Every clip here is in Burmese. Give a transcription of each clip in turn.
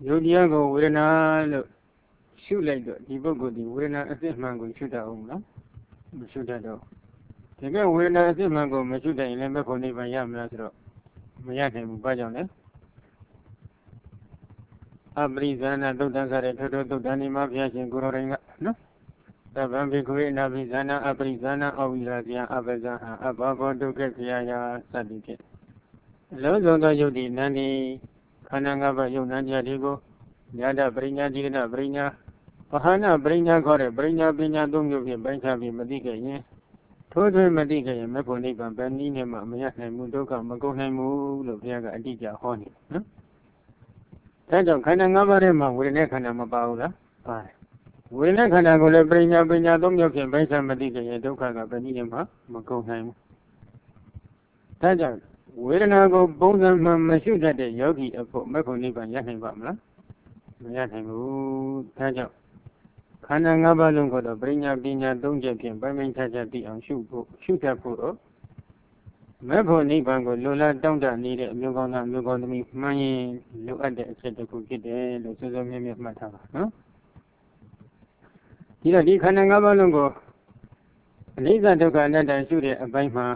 ယုတ်တရားကိုဝေဒနာလို့ရှုလိုက်တော့ဒီပုဂ္ဂိုလ်ဒီဝေဒနာအစစ်မှန်ကိုရှုတတ်အောင်လားမရှုတတ်တော့တကယ်ဝေဒနာအစစ်မှန်ကိုမရှုတတ်ရင်လည်းမဲ့ဖို့နိဗ္ဗာန်ရမလားဆိုတော့မရနိုင်ဘူးဘာကြောင့်လဲအပရိဇာနာသုတ်တံဆိုတဲ့ထို့သုတ်တံဒီမှာဘုရားရှင်ကိုရောတိုင်းကနော်သဗ္ဗံဘိက္ခဝေအနာပိဇာနာအပရိဇာနာအဝိရာဇယအပဇာဟံအဘဘောဒုက္ခခယယာစသည်ဖြင့်အလုံးစုံသောယုတ်ဒီနန္ဒီခန္ဓာ၅ပါးယုတ်နံတရားတွေကိုညာတပရိညာတိကနပရိညာပဟာနာပရိညာခေါ်တဲ့ပရိညာပညာသုံးမျိုးဖြင့်ပိုင်းခြားပြီးမသိခဲ့ရင်ထိုးထွင်းမသိခဲ့ရင်မဲ့ဖို့နိဗ္ဗာန်ဘယ်နည်းနဲ့မှမရနိုင်ဘူးဒုက္ခမကုန်နိုင်ဘူးလို့ဘုရားကအတိအကျဟောနေတယ်နော်ဒါကြောင့်ခန္ဓာ၅ပါးထဲမှာဝေဒနာခန္ဓာမပါဘူးလားပါတယ်ဝေဒနာခန္ဓာကိုလည်းပရိညာပညာသုံးမျိုးဖြင့်ပိုင်းခြားမသိခဲ့ရင်ဒုက္ခကဘယ်နည်းနဲ့မှမကုန်နိုင်ဘူးဒါကြောင့်ဝေဒနာကိုပုံစံမှန်မရှိတတ်တဲ့ယောဂီအဖို့မဲ့ဖို့နိဗ္ဗာန်ရနိုင်ပါမလားမရနိုင်ဘူးဒါကြောင့်ခန္ဓာ၅ပါးလုံးကိုတော့ပရိညာပညာသုံးချက်ဖြင့်ပိုင်းပိုင်းခြားခြားသိအောင်ရှုတတ်ဖို့တော့မဲ့ဖို့နိဗ္ဗာန်ကိုလိုလားတောင့်တနေတဲ့အမျိုးကောင်းသားမျိုးကောင်းသမီးမှန်ရင်လိုအပ်တဲ့အချက်တစ်ခုဖြစ်တယ်လို့စိုးစိုးမြဲမြဲမှတ်ထားပါနော်ဒီတော့ဒီခန္ဓာ၅ပါးလုံးကိုအနိစ္စဒုက္ခအနတ္တရှုတဲ့အပိုင်းမှာ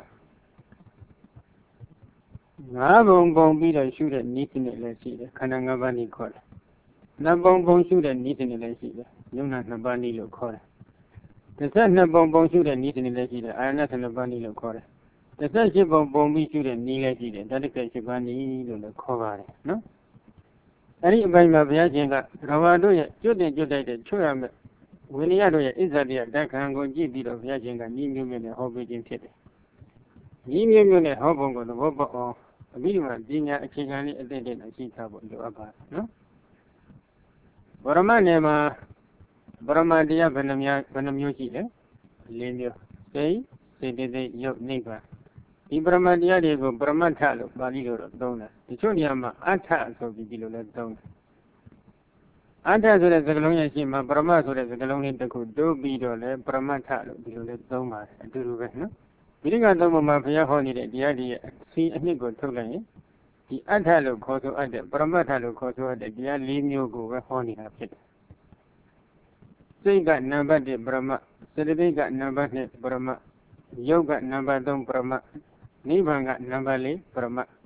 ၅ပုံပုံပြီးတော့ရှုတဲ့နည်းစနစ်လည်းရှိတယ်ခန္ဓာ၅ပါးနည်းခေါ်တယ်နှစ်ပုံပုံရှုတဲ့နည်းစနစ်လည်းရှိတယ်ယုံနာနှစ်ပါးနည်းလို့ခေါ်တယ်32ပုံပုံရှုတဲ့နည်းစနစ်လည်းရှိတယ်အာရဏ12ပါးနည်းလို့ခေါ်တယ်18ပုံပုံပြီးရှုတဲ့နည်းလည်းရှိတယ်တတိက7ပါးနည်းလို့လည်းခေါ်ပါတယ်နော်အဲ့ဒီအပိုင်းမှာဘုရားရှင်ကရဝါတို့ရဲ့ကျွတ်တင်ကျွတ်တိုက်တဲ့ချွတ်ရမယ်ဝိနည်းတို့ရဲ့အစ္ဆဒိယဓာတ်ခံကိုကြည့်ပြီးတော့ဘုရားရှင်ကနည်းမျိုးမျိုးနဲ့ဟောပေးခြင်းဖြစ်တယ်နည်းမျိုးမျိုးနဲ့ဟောပုံကိုသဘောပေါက်အောင်အပြီးမှာပညာအခြေခံလေးအသိတဲ့နဲ့ရှိထားဖို့လိုအပ်ပါတယ်နော်ဗရမနယ်မှာဗရမတရားဘယ်နှမျိုးရှိလဲ၄မျိုးစိတ်တိတ်ရုပ်နိဗ္ဗာန်ဒီပရမတရားတွေကိုပရမတ္ထလို့ပါဠိလိုတော့သုံးတယ်တချို့နေရာမှာအဋ္ဌဆိုပြီးဒီလိုလဲသုံးတယ်အဋ္ဌဆိုတဲ့စကားလုံးရဲ့ရှင်းမှာပရမတ်ဆိုတဲ့စကားလုံးလေးတစ်ခုတိုးပြီးတော့လဲပရမတ္ထလို့ဒီလိုလဲသုံးပါတယ်အတူတူပဲနော်ဒီကသုံးပုံမှာဘုရားဟောနေတဲ့တရားတွေရဲ့စီအနှစ်ကိုထုတ်လိုက်ရင်ဒီအဋ္ဌလို့ခေါ်ဆိုအပ်တဲ့ပရမတ္ထလို့ခေါ်ဆိုအပ်တဲ့တရား၄မျိုးကိုပဲဟောနေတာဖြစ်တယ်စိတ်ကနံပါတ်1ပရမတ်စေတသိက်ကနံပါတ်2ပရမတ်ယုတ်ကနံပါတ်3ပရမတ်နိဗ္ဗာန်ကနံပါတ်4ပရမတ်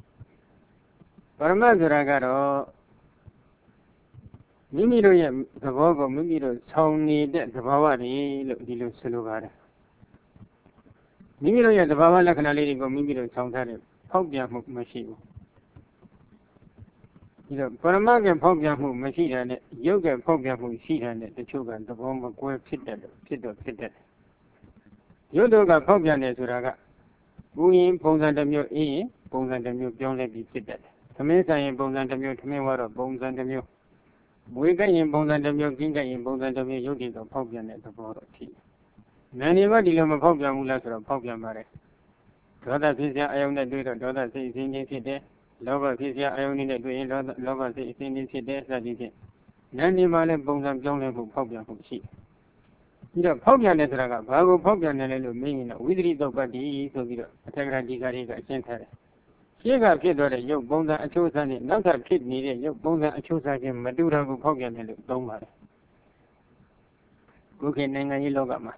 ဆိုတာကတော့မိမိတို့ရဲ့သဘောကိုမိမိတို့ဆောင်နေတဲ့သဘာဝတွေလို့ဒီလိုဆိုလိုပါတယ်မိမိတို့ရဲ့သဘာဝလက္ခဏာလေးတွေကိုမိမိတို့ဆောင်ထားတဲ့ဖောက်ပြန်မှုမရှိဘူးဒီတော့ပရမတ်ကဖောက်ပြန်မှုမရှိတာနဲ့ယုတ်ကဖောက်ပြန်မှုရှိတာနဲ့တချို့ကသဘောမကွဲဖြစ်တယ်ယုတ်တို့ကဖောက်ပြန်တယ်ဆိုတာကပူရင်ပုံစံတစ်မျိုးအေးရင်ပုံစံတစ်မျိုးပြောင်းလဲပြီးဖြစ်တတ်တယ်သမင်းဆိုင်ရင်ပုံစံတစ်မျိုးသမင်းဝါတော့ပုံစံတစ်မျိုးမွေးကြရင်ပုံစံတစ်မျိုးကင်းကြရင်ပုံစံတစ်မျိုးယုတ်တည်တော့ဖောက်ပြန်တဲ့သဘောတော့ရှိတယ်။နာနေကဒီလိုမဖောက်ပြန်ဘူးလားဆိုတော့ဖောက်ပြန်ပါတယ်။ဒေါသဖြစ်စရာအယုံနဲ့တွေ့တော့ဒေါသစိတ်အစဉ်ချင်းဖြစ်တယ်။လောဘဖြစ်စရာအယုံနဲ့တွေ့ရင်လောဘစိတ်အစဉ်ချင်းဖြစ်တယ်စသည်ဖြင့်နာနေမှာလည်းပုံစံပြောင်းလဲမှုဖောက်ပြန်မှုရှိတယ်။ပြီးတော့ဖောက်ပြန်တယ်ဆိုတာကဘာကိုဖောက်ပြန်တယ်လဲလို့မေးရင်တော့ဝိသရိတုပ္ပတ္တိဆိုပြီးတော့အထက်ကရာဒီကာရီကအရှင်းထားတယ်။ရှင်းကဖြစ်သွားတဲ့ရုပ်ပုံစံအချိုးအစားနဲ့နောက်ထပ်ဖြစ်နေတဲ့ရုပ်ပုံစံအချိုးအစားချင်းမတူတာကိုဖောက်ပြန်တယ်လို့သုံးပါတယ်။ခုခေတ်နိုင်ငံရေးလောကမှာ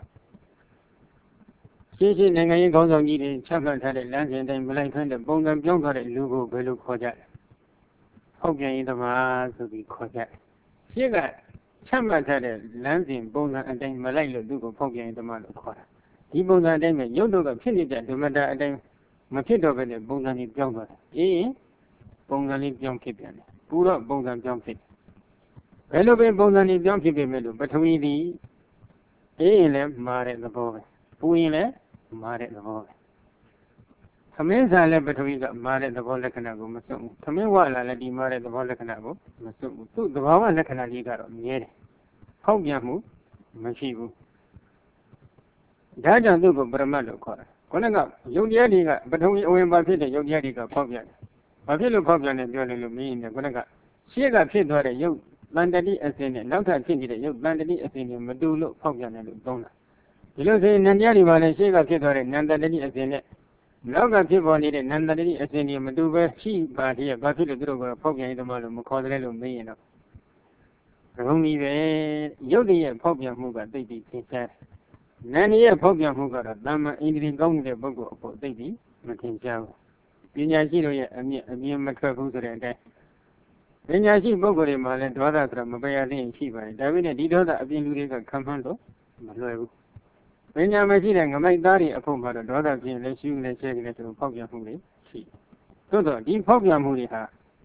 ရှင်းနိုင်ငံရေးခေါင်းဆောင်ကြီးတွေချမှတ်ထားတဲ့လမ်းစဉ်တိုင်းမလိုက်ဖက်တဲ့ပုံစံပြောင်းသွားတဲ့လူကိုဘယ်လိုခေါ်ကြလဲ။ဖောက်ပြန်ရေးသမားဆိုပြီးခေါ်ကြတယ်။ရှင်းကချမှတ်ထားတဲ့လမ်းစဉ်ပုံစံအတိုင်းမလိုက်လို့သူ့ကိုဖောက်ပြန်ရေးသမားလို့ခေါ်တာ။ဒီပုံစံအတိုင်းပဲရုပ်တို့ကဖြစ်နေတဲ့ဓမ္မတာအတိုင်းမဖြစ်တော့ဘဲနဲ့ပုံစံကြီးပြောင်းသွားတယ်။အေးပုံစံလေးပြောင်းဖြစ်ပြန်တယ်။ပူတော့ပုံစံပြောင်းဖြစ်တယ်။ဘယ်လိုပဲပုံစံကြီးပြောင်းဖြစ်ပေမဲ့လို့ပထဝီသည်အေးရင်လည်းမာတဲ့သဘောပဲ။ပူရင်လည်းမာတဲ့သဘောပဲ။သမင်းစားလည်းပထဝီကမာတဲ့သဘောလက္ခဏာကိုမစွန့်ဘူး။သမင်းဝလာလည်းဒီမာတဲ့သဘောလက္ခဏာကိုမစွန့်ဘူး။သူ့သဘာဝလက္ခဏာကြီးကတော့မြဲတယ်။ဖောက်ပြန်မှုမရှိဘူး။ဒါကြောင့်သူ့ကိုပရမတ်လို့ခေါ်တယ်။ခုနကယုတ်တရားတွေကပထဝီအဝင်ပါဖြစ်တဲ့ယုတ်တရားတွေကဖောက်ပြန်တယ်။ဘာဖြစ်လို့ဖောက်ပြန်တယ်ပြောတယ်လို့မင်းရင်ခုနကရှေ့ကဖြစ်သွားတဲ့ယုတ်တန်တတိအစဉ်နဲ့နောက်ထပ်ဖြစ်နေတဲ့ယုတ်တန်တတိအစဉ်နဲ့မတူလို့ဖောက်ပြန်တယ်လို့သုံးတာ။ဒီလိုဆိုရင်နံတရားတွေမှာလည်းရှေ့ကဖြစ်သွားတဲ့နံတတိအစဉ်နဲ့နောက်ကဖြစ်ပေါ်နေတဲ့နံတတိအစဉ်တွေမတူပဲရှိပါသေးရဲ့။ဘာဖြစ်လို့သူတို့ကဖောက်ပြန်ရသမားလို့မခေါ်တယ်လို့မင်းရင်တော့ရုံးကြီးပဲရုပ်တည်းရဲ့ဖောက်ပြန်မှုကသိပြီးသင်ရှားတယ်။နာမ်ရဲ့ဖောက်ပြန်မှုကတော့တာမန်အင်္ဂလိပ်ကောင်းတဲ့ပုဂ္ဂိုလ်အဖို့သိပြီးမထင်ရှားဘူး။ပညာရှိတို့ရဲ့အမြင်မထွက်ဘူးဆိုတဲ့အတိုင်းပညာရှိပုဂ္ဂိုလ်တွေမှာလည်းဒေါသဆိုတာမပယ်ရသေးရင်ရှိပါတယ်။ဒါပေမဲ့ဒီဒေါသအပြင်လူတွေကခံမှန်းလို့မလွယ်ဘူး။ပညာမရှိတဲ့ငမိုက်သားတွေအဖို့မှာတော့ဒေါသပြင်လည်းရှုလည်းရှဲလည်းဆိုဖောက်ပြန်မှုတွေရှိ။သို့တော့ဒီဖောက်ပြန်မှုတွေဟာ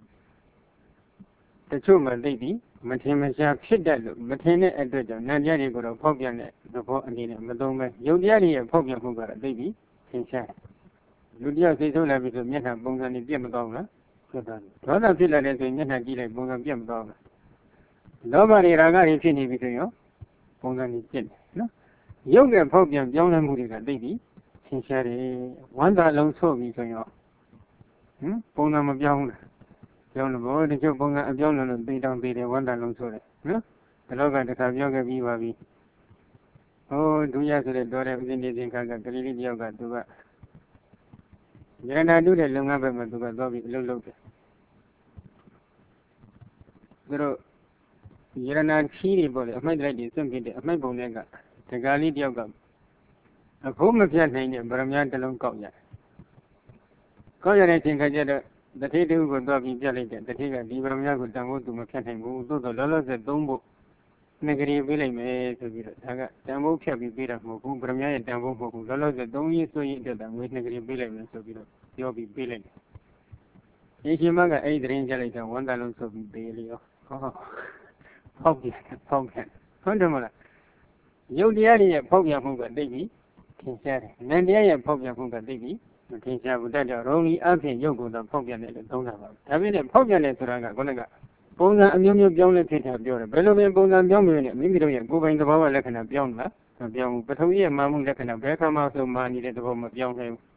တချို့မှသိပြီးမထင်မရှားဖြစ်တတ်လို့မထင်တဲ့အတွက်ကြောင့်နံတရားတွေကိုတော့ဖောက်ပြန်တဲ့သဘောအနေနဲ့မသုံးပဲယုတ်တရားတွေရဲ့ဖောက်ပြန်မှုကတော့သိပြီးသင်ရှားတယ်။လူတယောက်စိတ်ဆိုးလာပြီဆိုမျက်နှာပုံစံတွေပြတ်မကောင်းလားဖြစ်တာဒေါသဖြစ်လာတဲ့ဆိုရင်မျက်နှာကြည့်လိုက်ပုံစံပြတ်မကောင်းလားလောဘတွေရာဂတွေဖြစ်နေပြီဆိုရင်ပုံစံတွေပြတ်တယ်နော်ယုတ်ရဲ့ဖောက်ပြန်ပြောင်းလဲမှုတွေကသိပြီးသင်ရှားတယ်ဝမ်းသာလုံးဆို့ပြီဆိုရင်ပုံစံမပြောင်းဘူးလားပြောင်းလို့ဘောတချို့ပုံစံအပြောင်းလို့သိတောင်သိတယ်ဝမ်းသာလုံးဆိုတယ်နော်ဒီလောကတစ်ခါပြောခဲ့ပြီးပါပြီဟိုဒုရဆိုတဲ့တော်တဲ့ဥစဉ်နေစဉ်ခါကကလေးလေးတယောက်ကသူကရဏတုတဲ့လုပ်ငန်းဘက်မှာသူကသွားပြီးအလုပ်လုပ်တယ်သူတို့ရဏချီးတွေပေါ့လေအမိုက်တိုက်တွေစွန့်ပစ်တဲ့အမိုက်ပုံတွေကတကားလေးတယောက်ကအဖိုးမပြတ်နိုင်တဲ့ဗရမ ्या တစ်လုံးကောက်ရတယ်ကောက်ရတဲ့အချိန်ခါကျတော့တတိတူကိုသွားပြီးပြလိုက်တဲ့တတိကဒီဗရမ ्या ကိုတန်ဖို့သူမဖြတ်နိုင်ဘူးသို့တော့လောလောဆယ်သုံးဖို့နှစ်ကလေးပေးလိုက်မယ်ဆိုပြီးတော့ဒါကတန်ဖို့ဖြတ်ပြီးပေးတာမဟုတ်ဘူးဗရမ ्या ရဲ့တန်ဖို့မဟုတ်ဘူးလောလောဆယ်သုံးရေးဆိုရင်အတွက်ငွေနှစ်ကလေးပေးလိုက်မယ်ဆိုပြီးတော့ပြောပြီးပေးလိုက်တယ်ဒီရှင်မကအဲ့ဒီသတင်းကြလိုက်တော့ဝန်တန်လုံးဆိုပြီးပေးလေရောဖောက်ပြန်ဟုတ်တယ်မလားယုတ်တရားရဲ့ဖောက်ပြန်မှုကသိပြီးထင်ရှားတယ်နံတရားရဲ့ဖောက်ပြန်မှုကသိပြီးမထင်ရှားဘူးတတ်တော့ရုံးကြီးအဖြစ်ရုပ်ကိုတော့ဖောက်ပြန်တယ်လို့သုံးတာပါဒါပေမဲ့ဖောက်ပြန်တယ်ဆိုတာကခေါင်းကပုံစံအမျိုးမျိုးပြောင်းလဲဖြစ်တာပြောတယ်ဘယ်လိုပဲပုံစံပြောင်းမျိုးနဲ့မိမိတို့ရဲ့ကိုယ်ပိုင်သဘောလက္ခဏာပြောင်းလားမပြောင်းဘူးပထဝီရဲ့မာမှုလက္ခဏာဘယ်ခါမှဆိုမာနေတဲ့သဘောမပြောင်းနိုင်ဘူး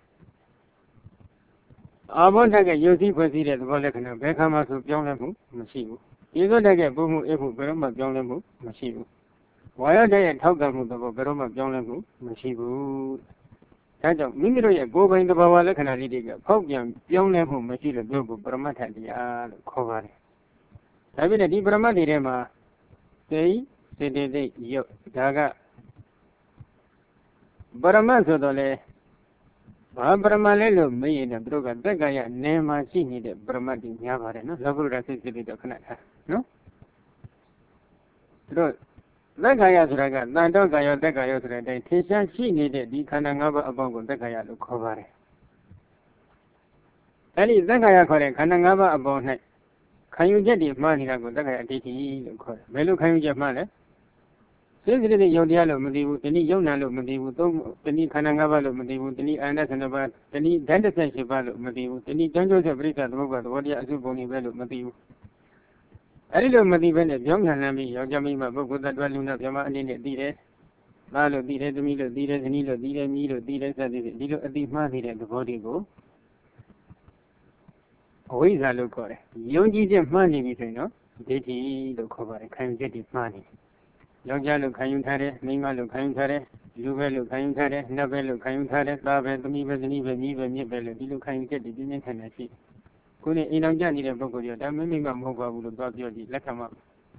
အာဘောဓာတ်ကရုပ်စည်းဖွဲ့စည်းတဲ့သဘောလက္ခဏာဘယ်ခါမှဆိုပြောင်းလဲမှုမရှိဘူးဒီလိုတက်ကပုံမှုအဖို့ဘယ်တော့မှပြောင်းလဲမှုမရှိဘူးဝါရတဲ့ရဲ့ထောက်ခံမှုသဘောဘယ်တော့မှပြောင်းလဲမှုမရှိဘူးဒါကြောင့်မိမိတို့ရဲ့ကိုယ်ပိုင်သဘာဝလက္ခဏာလေးတွေကဖောက်ပြန်ပြောင်းလဲမှုမရှိလို့တို့ကိုပရမတ္ထတရားလို့ခေါ်ပါတယ်ဒါပေမဲ့ဒီပရမတ္ထတွေမှာစိတ်စေတသိက်ရုပ်ဒါကပရမတ်ဆိုတော့လေဘာပရမလဲလို့မေးရင်တော့သူတို့ကတက္ကရာနေမှာရှိနေတဲ့ပရမတ်တွေများပါတယ်နော်လောကုတ္တရာစိတ်စိတ်တော့ခဏထားနော်သူတို့တက္ကရာဆိုတာကတန်တော့ကာယောတက္ကရာဆိုတဲ့အတိုင်းထင်ရှားရှိနေတဲ့ဒီခန္ဓာ၅ပါးအပေါင်းကိုတက္ကရာလို့ခေါ်ပါတယ်အဲဒီတက္ကရာခေါ်တဲ့ခန္ဓာ၅ပါးအပေါင်း၌ခံယူချက်တွေမှားနေတာကိုတက္ကရာအဋ္ဌိလို့ခေါ်တယ်ဘယ်လိုခံယူချက်မှားလဲစိတ်စိတ်ယုံတရားလို့မသိဘူးတနည်းယုံနာလို့မသိဘူးသုံးတနည်းခန္ဓာ၅ပါးလို့မသိဘူးတနည်းအာဏာဆန္ဒပါတနည်းဓာတ်18ပါးလို့မသိဘူးတနည်းတန်းကျိုးချက်ပြိဿသမုပ္ပါသဘောတရားအစုပုံတွေပဲလို့မသိဘူးအဲဒီလိုမသိဘဲနဲ့ပြောင်းပြန်လှမ်းပြီးယောက်ျားမိန်းမပုဂ္ဂိုလ်သတ္တဝါလူနာပြမအနေနဲ့သိတယ်သားလို့သိတယ်သမီးလို့သိတယ်ဇနီးလို့သိတယ်မြီးလို့သိတယ်စသည်ဖြင့်ဒီလိုအတိမှားနေတဲ့သဘောတွေကိုအဝိဇ္ဇာလို့ခေါ်တယ်ယုံကြည်ချက်မှားနေပြီဆိုရင်တော့ဒိဋ္ဌိလို့ခေါ်ပါတယ်ခံယူချက်တွေမှားနေယောက်ျားလို့ခံယူထားတယ်မိန်းမလို့ခံယူထားတယ်လူပဲလို့ခံယူထားတယ်နတ်ပဲလို့ခံယူထားတယ်သားပဲသမီးပဲဇနီးပဲမြီးပဲမြစ်ပဲလို့ဒီလိုခံယူချက်တွေပြင်းပြင်းထန်ထန်ရှိကိုယ်နဲ့အိမ်တော်ကြနေတဲ့ပုဂ္ဂိုလ်တွေဒါမင်းမမဟုတ်ပါဘူးလို့သွားပြောကြည့်လက်ခံမှာ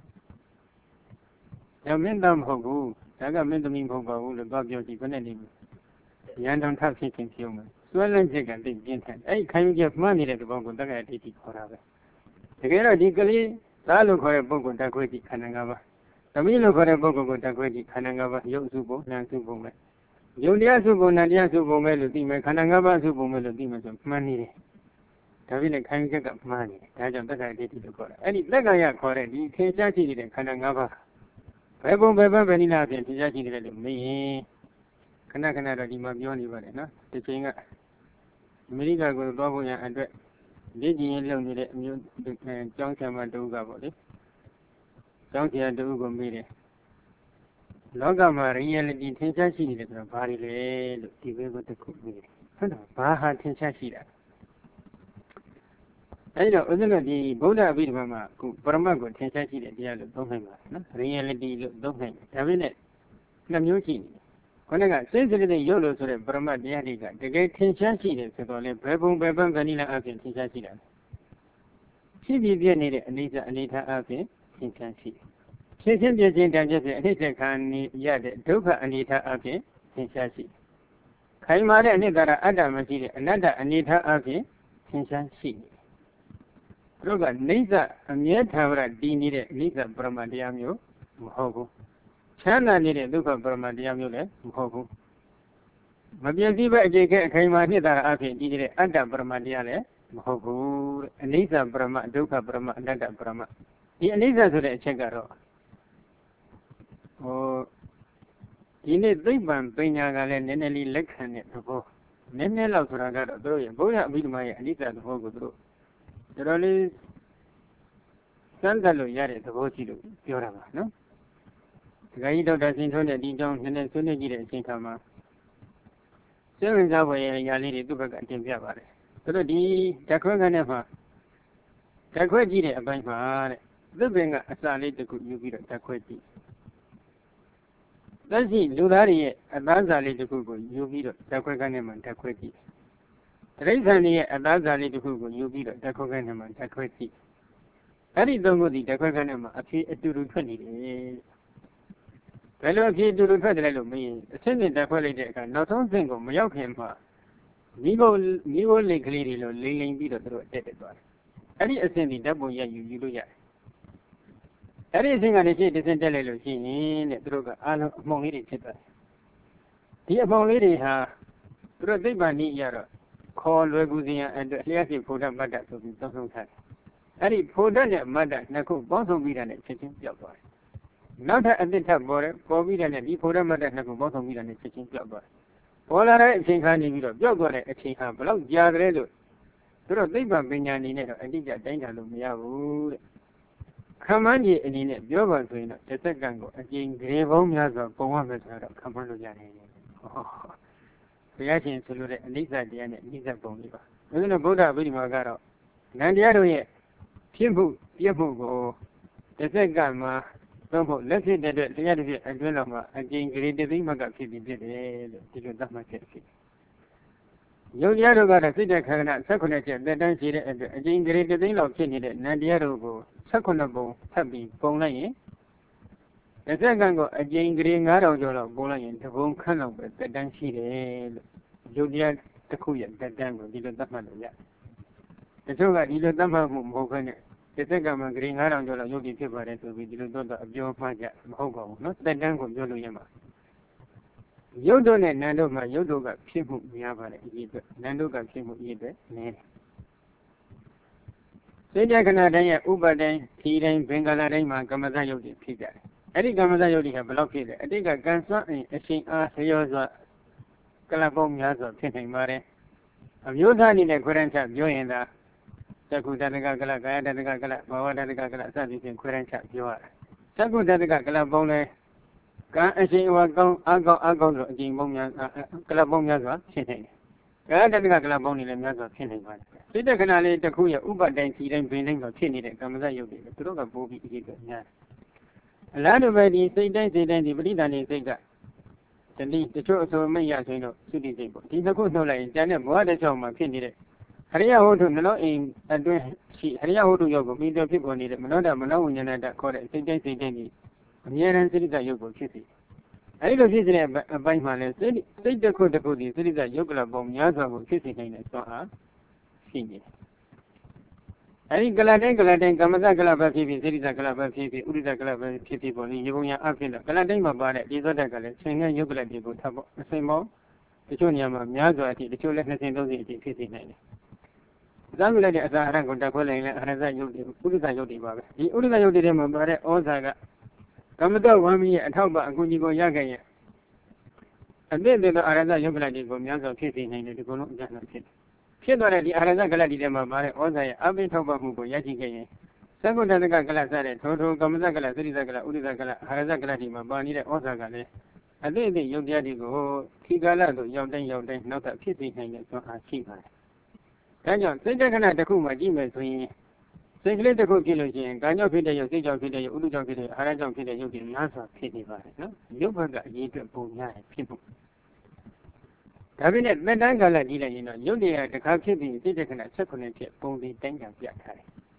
ဒါမင်းသားမဟုတ်ဘူးဒါကမင်းသမီးမဟုတ်ပါဘူးလို့သွားပြောကြည့်ဘယ်နဲ့နေရန်တော်ထပ်ဖြစ်ခြင်းပြုံးမယ်စွဲလန်းချက်ကတိတ်ပြင်းထန်အဲ့ခံယူချက်မှားနေတဲ့သဘောကိုတက္ကရာဒိဋ္ဌိခေါ်တာပဲတကယ်တော့ဒီကလေးသားလို့ခေါ်တဲ့ပုဂ္ဂိုလ်တက်ခွေးကြည့်ခန္ဓာ၅ပါးသမီးလို့ခေါ်တဲ့ပုဂ္ဂိုလ်ကိုတက်ခွေးကြည့်ခန္ဓာ၅ပါးရုပ်စုပုံနာမ်စုပုံပဲယုံတရားစုပုံနာမ်တရားစုပုံပဲလို့သိမယ်ခန္ဓာ၅ပါးစုပုံပဲလို့သိမယ်ဆိုမှန်နေတယ်ဒါပြည့်နဲ့ခံယူချက်ကမှားနေတယ်ဒါကြောင့်တက္ကရာဒိဋ္ဌိလို့ခေါ်တာအဲ့ဒီတက္ကရာခေါ်တဲ့ဒီထင်ရှားရှိနေတဲ့ခန္ဓာ၅ပါးဘယ်ပုံဘယ်ပန်းဘယ်နည်းလားဖြင့်ထင်ရှားရှိနေတယ်လို့မေးရင်ခဏခဏတော့ဒီမှာပြောနေပါတယ်နော်ဒီချိန်ကအမေရိကကိုသွားဖို့ရန်အတွက်လေ့ကျင့်ရေးလုပ်နေတဲ့အမျိုးကျောင်းဆရာမတူကပေါ့လေကျောင်းဆရာတူကိုမေးတယ်လောကမှာ reality ထင်ရှားရှိနေတယ်ဆိုတော့ဘာတွေလဲလို့ဒီဘက်ကိုတစ်ခုမေးတယ်ဟုတ်တော့ဘာဟာထင်ရှားရှိတာအဲဒီတော့ဥစ္စာကဒီဗုဒ္ဓအဘိဓမ္မာမှာခုပရမတ်ကိုထင်ရှားရှိတဲ့တရားလို့သုံးနိုင်ပါတယ်နော် reality လို့သုံးနိုင်တယ်ဒါပေမဲ့နှစ်မျိုးရှိနေတယ်ခေါင်းကစိတ်စိတ်နဲ့ရုပ်လို့ဆိုတဲ့ပရမတ်တရားတွေကတကယ်ထင်ရှားရှိတယ်ဆိုတော့လေဘယ်ပုံဘယ်ပန်းဗဏိလာအပြင်ထင်ရှားရှိတာဖြစ်ပြီးပြည့်နေတဲ့အနိစ္စအနေထားအပြင်င်ရှားရှိဖြစ်ချင်းပြချင်းတန်ဖြစ်ဖြစ်အနိစ္စခံရတဲ့ဒုက္ခအနေထားအပြင်သင်ရှားရှိခိုင်မာတဲ့အနိတ္တရအတ္တမရှိတဲ့အနတ္တအနေထားအပြင်သင်ရှားရှိသူတို့ကနေစ္စအမြဲတမ်းတည်နေတဲ့အိဋ္ဌပရမတရားမျိုးမဟုတ်ဘူးချမ်းသာနေတဲ့ဒုက္ခပရမတရားမျိုးလည်းမဟုတ်ဘူးမပြည့်စည်ပဲအခြေခဲအခိုင်မာနှစ်သာရအဖြစ်တည်နေတဲ့အတ္တပရမတရားလည်းမဟုတ်ဘူးအနိစ္စပရမဒုက္ခပရမအနတ္တပရမဒီအနိစ္စဆိုတဲ့အချက်ကတော့ဒီနေ့သိပ္ပံပညာကလည်းနည်းနည်းလေးလက်ခံတဲ့သဘောနည်းနည်းလောက်ဆိုတာကတော့သူတို့ရဲ့ဘုရားအဘိဓမ္မာရဲ့အနိစ္စသဘောကိုသူတို့တော်တော်လေးစမ်းသပ်လို့ရတဲ့သဘောရှိလို့ပြောတာပါနော်ဒကာကြီးဒေါက်တာစင်ထွန်းတဲ့ဒီကြောင့်နည်းနည်းဆွေးနွေးကြည့်တဲ့အချိန်ခါမှာစိတ်ဝင်စားဖွယ်ရာရာလေးတွေသူ့ဘက်ကတင်ပြပါတယ်သူတို့ဒီဓာတ်ခွဲခန်းထဲမှာဓာတ်ခွဲကြည့်တဲ့အပိုင်းမှာတဲ့သစ်ပင်ကအစာလေးတစ်ခုယူပြီးတော့ဓာတ်ခွဲကြည့်သက်ရှိလူသားတွေရဲ့အသားစာလေးတစ်ခုကိုယူပြီးတော့ဓာတ်ခွဲခန်းထဲမှာဓာတ်ခွဲကြည့်တိရစ္ဆာန်တွေရဲ့အသားစာလေးတစ်ခုကိုယူပြီးတော့ဓာတ်ခွဲခန်းထဲမှာဓာတ်ခွဲကြည့်အဲ့ဒီသုံးခုဒီဓာတ်ခွဲခန်းထဲမှာအဖြေအတူတူထွက်နေတယ်ဘယ်လိုအဖြေအတူတူထွက်တယ်လို့မင်းအစစ်စစ်ဓာတ်ခွဲလိုက်တဲ့အခါနောက်ဆုံးဆင့်ကိုမရောက်ခင်မှာမိဘလိတ်ကလေးတွေလိုလိမ့်လိမ့်ပြီးတော့သူတို့တက်သွားတယ်အဲ့ဒီအဆင့်ဒီဓာတ်ပုံရယူလို့ရတယ်အဲ့ဒီအဆင့်ကနေရှေ့တစ်ဆင့်တက်လိုက်လို့ရှိရင်တဲ့သူတို့ကအားလုံးအမှုံလေးတွေဖြစ်သွားတယ်ဒီအမှုံလေးတွေဟာသူတို့သိပ္ပံနည်းအရတော့ခေါ်လွယ်ကူစီရန်အတွက်လျှက်စီဖို့တတ်မတ်တတ်ဆိုပြီးသုံးထားတယ်အဲ့ဒီဖို့တတ်နဲ့မတ်တတ်နှစ်ခုပေါင်းစုံပြီးတာနဲ့ချက်ချင်းပြောက်သွားတယ်နောက်ထပ်အသစ်ထပ်ပေါ်တယ်ပေါ်ပြီးတဲ့နဲ့ဒီဖို့တတ်မတ်တတ်နှစ်ခုပေါင်းစုံပြီးတာနဲ့ချက်ချင်းပြောက်သွားတယ်ပေါ်လာတဲ့အချိန်ခါနေပြီးတော့ပြောက်သွားတဲ့အချိန်ခါဘယ်လောက်ကြာကြလဲလို့သူတို့သိပ္ပံပညာအနေနဲ့တော့အတိအကျတိုင်းတာလို့မရဘူးတဲ့ခမန်းကြီးအနေနဲ့ပြောပါဆိုရင်တော့တစ်စက္ကန့်ကိုအကျဉ်းဂရေပေါင်းများစွာပုံရမယ်ဆိုတော့ခမန်းလို့ရတယ်ဘုရားရှင်ဆိုလိုတဲ့အနိစ္စတရားနဲ့အနိစ္စပုံလေးပါဒါဆိုတော့ဗုဒ္ဓဗိဓမာကတော့နန္တရားတို့ရဲ့ဖြစ်မှုပြည့်မှုကိုတစ်စက္ကန့်မှာသို့မဟုတ်လက်ဖြစ်တဲ့အတွက်တရားတစ်ဖြစ်အတွင်းလောက်မှာအကျဉ်းဂရေတစ်သိန်းမှကဖြစ်ပြီးဖြစ်တယ်လို့ဒီလိုသတ်မှတ်ချက်ဖြစ်ယုတ်တရားတို့ကတော့စိတ်တဲ့ခန္ဓာ18ချက်သက်တမ်းရှိတဲ့အတွက်အကျဉ်းဂရေတစ်သိန်းလောက်ဖြစ်နေတဲ့နန္တရားတို့ကို18ပုံထပ်ပြီးပုံလိုက်ရင်တစ်စက္ကန့်ကိုအကျဉ်းဂရေ9000ကျော်လောက်ပုံလိုက်ရင်တစ်ပုံခန့်လောက်ပဲသက်တမ်းရှိတယ်လို့ယုတ်တရားတစ်ခုရဲ့သက်တမ်းကိုဒီလိုသတ်မှတ်လို့ရတယ်တချို့ကဒီလိုသတ်မှတ်မှုမဟုတ်ဘဲနဲ့တစ်စက္ကန့်မှာဂရေ9000ကျော်လောက်ယုတ်တိဖြစ်ပါတယ်ဆိုပြီးဒီလိုတော့အပြောမှကြမဟုတ်ပါဘူးနော်သက်တမ်းကိုပြောလို့ရမှာယုတ်တို့နဲ့နန္တို့မှာယုတ်တို့ကဖြစ်မှုများပါတယ်အရေးအတွက်နန္တို့ကဖြစ်မှုအရေးအတွက်နည်းတယ်စိတ်တက္ကနာတိုင်းရဲ့ဥပတိုင်းခီတိုင်းဘင်္ဂလာတိုင်းမှာကမ္မဇယုတ်တွေဖြစ်ကြတယ်အဲ့ဒီကမ္မဇယုတ်တွေကဘယ်လောက်ဖြစ်လဲအတိတ်ကကံစွမ်းအရှင်အားဆရောစွာကလပေါင်းများစွာဖြစ်နိုင်ပါတယ်အမျိုးသားအနေနဲ့ခွဲတန်းချပြောရင်သာသက္ကုတတ္တကကလကာယတတ္တကကလဘာဝတတ္တကကလအစသည်ဖြင့်ခွဲတန်းချပြောရတယ်သက္ကုတတ္တကကလပေါင်းလဲကံအရှင်ဝါကောင်းအကောင်းဆိုအကျင့်ပေါင်းများကလပေါင်းများစွာဖြစ်နိုင်တယ်ကာယတတ္တကကလပေါင်းနေလည်းများစွာဖြစ်နိုင်ပါတယ်စိတ်တက္ကနာလေးတစ်ခုရဲ့ဥပတိုင်းစီတိုင်းဘင်တိုင်းမှာဖြစ်နေတဲ့ကမ္မဇယုတ်တွေသူတို့ကပိုးပြီးအရေးကြီးများအလားတူပဲဒီစိတ်တိုင်းဒီပဋိသန္ဓေစိတ်ကတတိတချို့အဆိုမရဆိုရင်တော့သုတိစိတ်ပေါ့ဒီတစ်ခုနှုတ်လိုက်ရင်ကျန်တဲ့ဘဝတစ်ချောင်းမှာဖြစ်နေတဲ့ဟရိယဟောတုနှလုံးအိမ်အတွင်းရှိဟရိယဟောတုရောက်ကိုပြီးတော့ဖြစ်ပေါ်နေတဲ့မနောဓမ္မနောဝိညာဏတခေါ်တဲ့စိတ်တိုင်းဒီအမြဲတမ်းစိတ္တရုပ်ကိုဖြစ်စေအဲဒီလိုဖြစ်တဲ့အပိုင်းမှာလဲစိတ်တစ်ခုတစ်ခုဒီစိတ္တရုပ်ကလပုံများစွာကိုဖြစ်စေနိုင်တဲ့စွမ်းအားရှိနေတယ်အဲဒီကလတိုင်းကမ္မဇကလပဲဖြစ်ဖြစ်စိတ္တကလပဲဖြစ်ဖြစ်ဥဒိတကလပဲဖြစ်ဖြစ်ပေါ်နေရေပုံညာအဖြစ်တော့ကလတိုင်းမှာပါတဲ့ဒီသောတက်ကလည်းချိန်နဲ့ရုပ်ကလတွေကိုထပ်ပေါ့အစိမ်ပေါင်းတချို့နေရာမှာများစွာအထိတချို့လည်း20-30အထိဖြစ်စေနိုင်တယ်။သာမလိုက်တဲ့အစာအရကိုတက်ခွဲလိုက်ရင်အရဇယုတ်တွေဥဒိတယုတ်တွေပါပဲဒီဥဒိတယုတ်တွေထဲမှာပါတဲ့ဩဇာကကမ္မတဝမ်းမီရဲ့အထောက်ပံ့အကူအညီကိုရခဲ့ရင်အသစ်သောအရဇယုတ်ကလတွေကိုများစွာဖြစ်စေနိုင်တယ်ဒီကုလုံးအကျဉ်းနဲ့ဖြစ်သွားတဲ့ဒီအရဇကလတိထဲမှာပါတဲ့ဩဇာရဲ့အပိထောက်ပံ့မှုကိုရရှိခဲ့ရင်သက္ကုတ္တကကလစတဲ့ထိုကမ္မဇကလသတိဇကလဥဒိဇကလအရဇကလတိမှာပါနေတဲ့ဩဇာကလည်းအသည့်ရုပ်တရားတွေကိုခိကာလသို့ရောက်တိုင်းနောက်ထပ်ဖြစ်စေနိုင်တဲ့စွမ်းအားရှိပါတယ်။ဒါကြောင့်စိတ်တက္ကနာတစ်ခုမှကြည့်မယ်ဆိုရင်စိတ်ကလေးတစ်ခုဖြစ်လို့ရှိရင်ကာကြောင့်ဖြစ်တဲ့ရုပ်စိတ်ကြောင့်ဖြစ်တဲ့ရုပ်ဥဒုကြောင့်ဖြစ်တဲ့အာရကြောင့်ဖြစ်တဲ့ရုပ်တွေများစွာဖြစ်နေပါတယ်နော်။ရုပ်ဘက်ကအရေးအတွက်ပုံများတယ်ဖြစ်ဖို့ဒါပေမဲ့သက်တမ်းကာလကြည့်လိုက်ရင်တော့ရုပ်တွေကတစ်ခါဖြစ်ပြီးစိတ်တက္ကနာ18ဖြစ်ပုံပြီးတိုင်းကြံပြထားတယ်။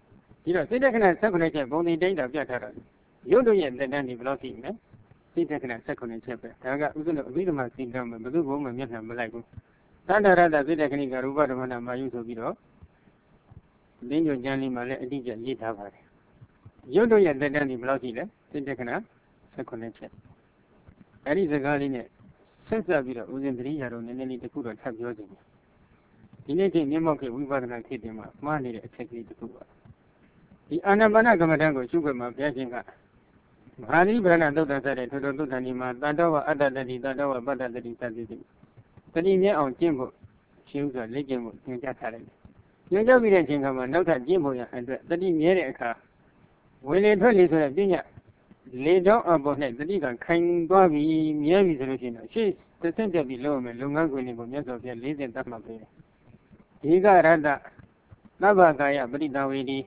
ဒီတော့စိတ်တက္ကနာ16ချက်ဘုံဒီတိုင်းတာပြတ်ထားတာရုပ်တို့ရဲ့တက်တန်းဒီဘယ်လောက်ရှိမလဲစိတ်တက္ကနာ16ချက်ပဲဒါကဥစ္စလို့အဘိဓမ္မာစိတ်တော်မှာဘယ်သူ့ဘုံမှာမျက်နှာမလိုက်ဘူးသန္တာရတစိတ်တက္ကနိကရူပဓမ္မနာမာယုဆိုပြီးတော့လင်းညွန်ကျမ်းလေးမှာလည်းအတိအကျရေးထားပါတယ်ရုပ်တို့ရဲ့တက်တန်းဒီဘယ်လောက်ရှိလဲစိတ်တက္ကနာ16ချက်အဲ့ဒီစကားလေးနဲ့ဆက်ဆက်ပြီးတော့ဦးဇင်းတတိယတော်နည်းနည်းလေးတစ်ခုတော့ထပ်ပြောစီမယ်ဒီနေ့ချိန်မြင့်မောက်ခေဝိပဿနာခေတ်တင်မှာမှားနေတဲ့အချက်ကလေးတစ်ခုပါဒီအာနာပါနကမ္မဋ္ဌာန်းကိုရှုခွင့်မှာဘုရားရှင်ကမဟာသီဗရဏသုတ်တန်ဆက်တဲ့ထိုထိုသုတ်တန်ဒီမှာတတ္တဝအတ္တတတိတတ္တဝပတ္တတတိသတိတိတတိမြဲအောင်ကျင့်ဖို့ရှင်းဥစွာလေ့ကျင့်ဖို့သင်ကြားထားလိုက်တယ်ညွှန်ကြားပြီးတဲ့အချိန်ကမှနောက်ထပ်ကျင့်ဖို့ရအတွက်တတိမြဲတဲ့အခါဝင်လေထွက်လေဆိုတဲ့ပညာလေကြောင်းအပေါ်၌တတိကခိုင်သွားပြီးမြဲပြီဆိုလို့ရှိရင်တော့ရှေ့တစ်ဆင့်တက်ပြီးလုပ်ရမယ်လုပ်ငန်းခွင်တွေကိုမြတ်စွာဘုရား၄၀သတ်မှတ်ပေးတယ်ဒီကရတ္တသဗ္ဗကာယပရိတဝေဒီ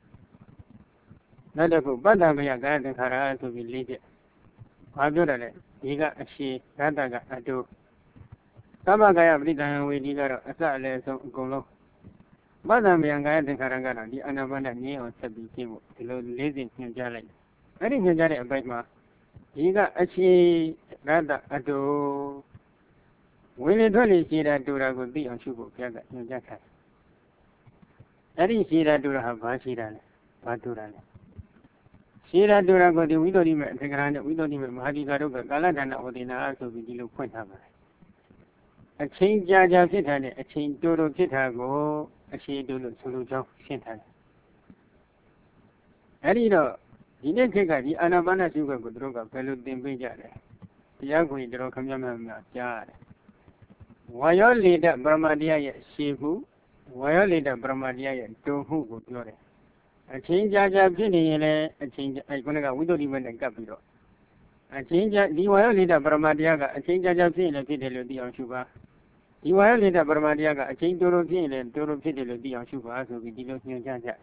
နောက်တစ်ခုပတ္တမယကာယသင်္ခါရဆိုပြီး၄ချက်ဘာပြောတယ်လဲဒီကအရှိရတ္တကအတုသဗ္ဗကာယပရိတဝေဒီကတော့အစအလယ်ဆုံးအကုန်လုံးပတ္တမယကာယသင်္ခါရကတော့ဒီအာနာပါနငြင်းအောင်ဆက်ပြီးကျင့်ဖို့ဒီလို၄စဉ်ညွှန်ကြားလိုက်အဲ့ဒီညွှန်ကြားတဲ့အပိုင်းမှာဒီကအရှိရတ္တအတုဝင်လေထွက်လေရှိတာတူတာကိုသိအောင်ရှုဖို့ဘုရားကညွှန်ကြားထားတယ်အဲ့ဒီရှိတာတူတာဟာဘာရှိတာလဲဘာတူတာလဲရှိတာတူတာကိုဒီဝိတ္တိမဲ့အထက်ကရာနဲ့ဝိတ္တိမဲ့မဟာဒီကာတို့ကကာလဒါနဝတိနာဆိုပြီးဒီလိုဖွင့်ထားပါတယ်အချိန်ကြာကြာဖြစ်တာနဲ့အချိန်တိုးတိုးဖြစ်တာကိုအရှိတူလို့ဆိုလိုကြောင်းရှင်းထားတယ်အဲ့ဒီတော့ဒီနေ့ခေတ်ကဒီအာနာပါနရှုခွင့်ကိုတို့ကဘယ်လိုသင်ပေးကြလဲတရားကိုတို့ခမည်းများကြားရတယ်ဝါယောလေတပရမတရားရဲ့ရှေမှုဝါယောလေတပရမတရားရဲ့တုံမှုကိုပြောတယ်အချင်းကြာကြာဖြစ်နေရင်လည်းအချင်းခုနကဝိတ္တိမနဲ့ကပ်ပြီးတော့အချင်းကြာဒီဝါယောလေတပရမတရားကအချင်းကြာကြာဖြစ်ရင်လည်းဖြစ်တယ်လို့သိအောင်ရှုပါဒီဝါယောလေတပရမတရားကအချင်းတိုးတိုးဖြစ်ရင်လည်းတိုးတိုးဖြစ်တယ်လို့သိအောင်ရှုပါဆိုပြီးဒီလိုညွှန်ကြားကြ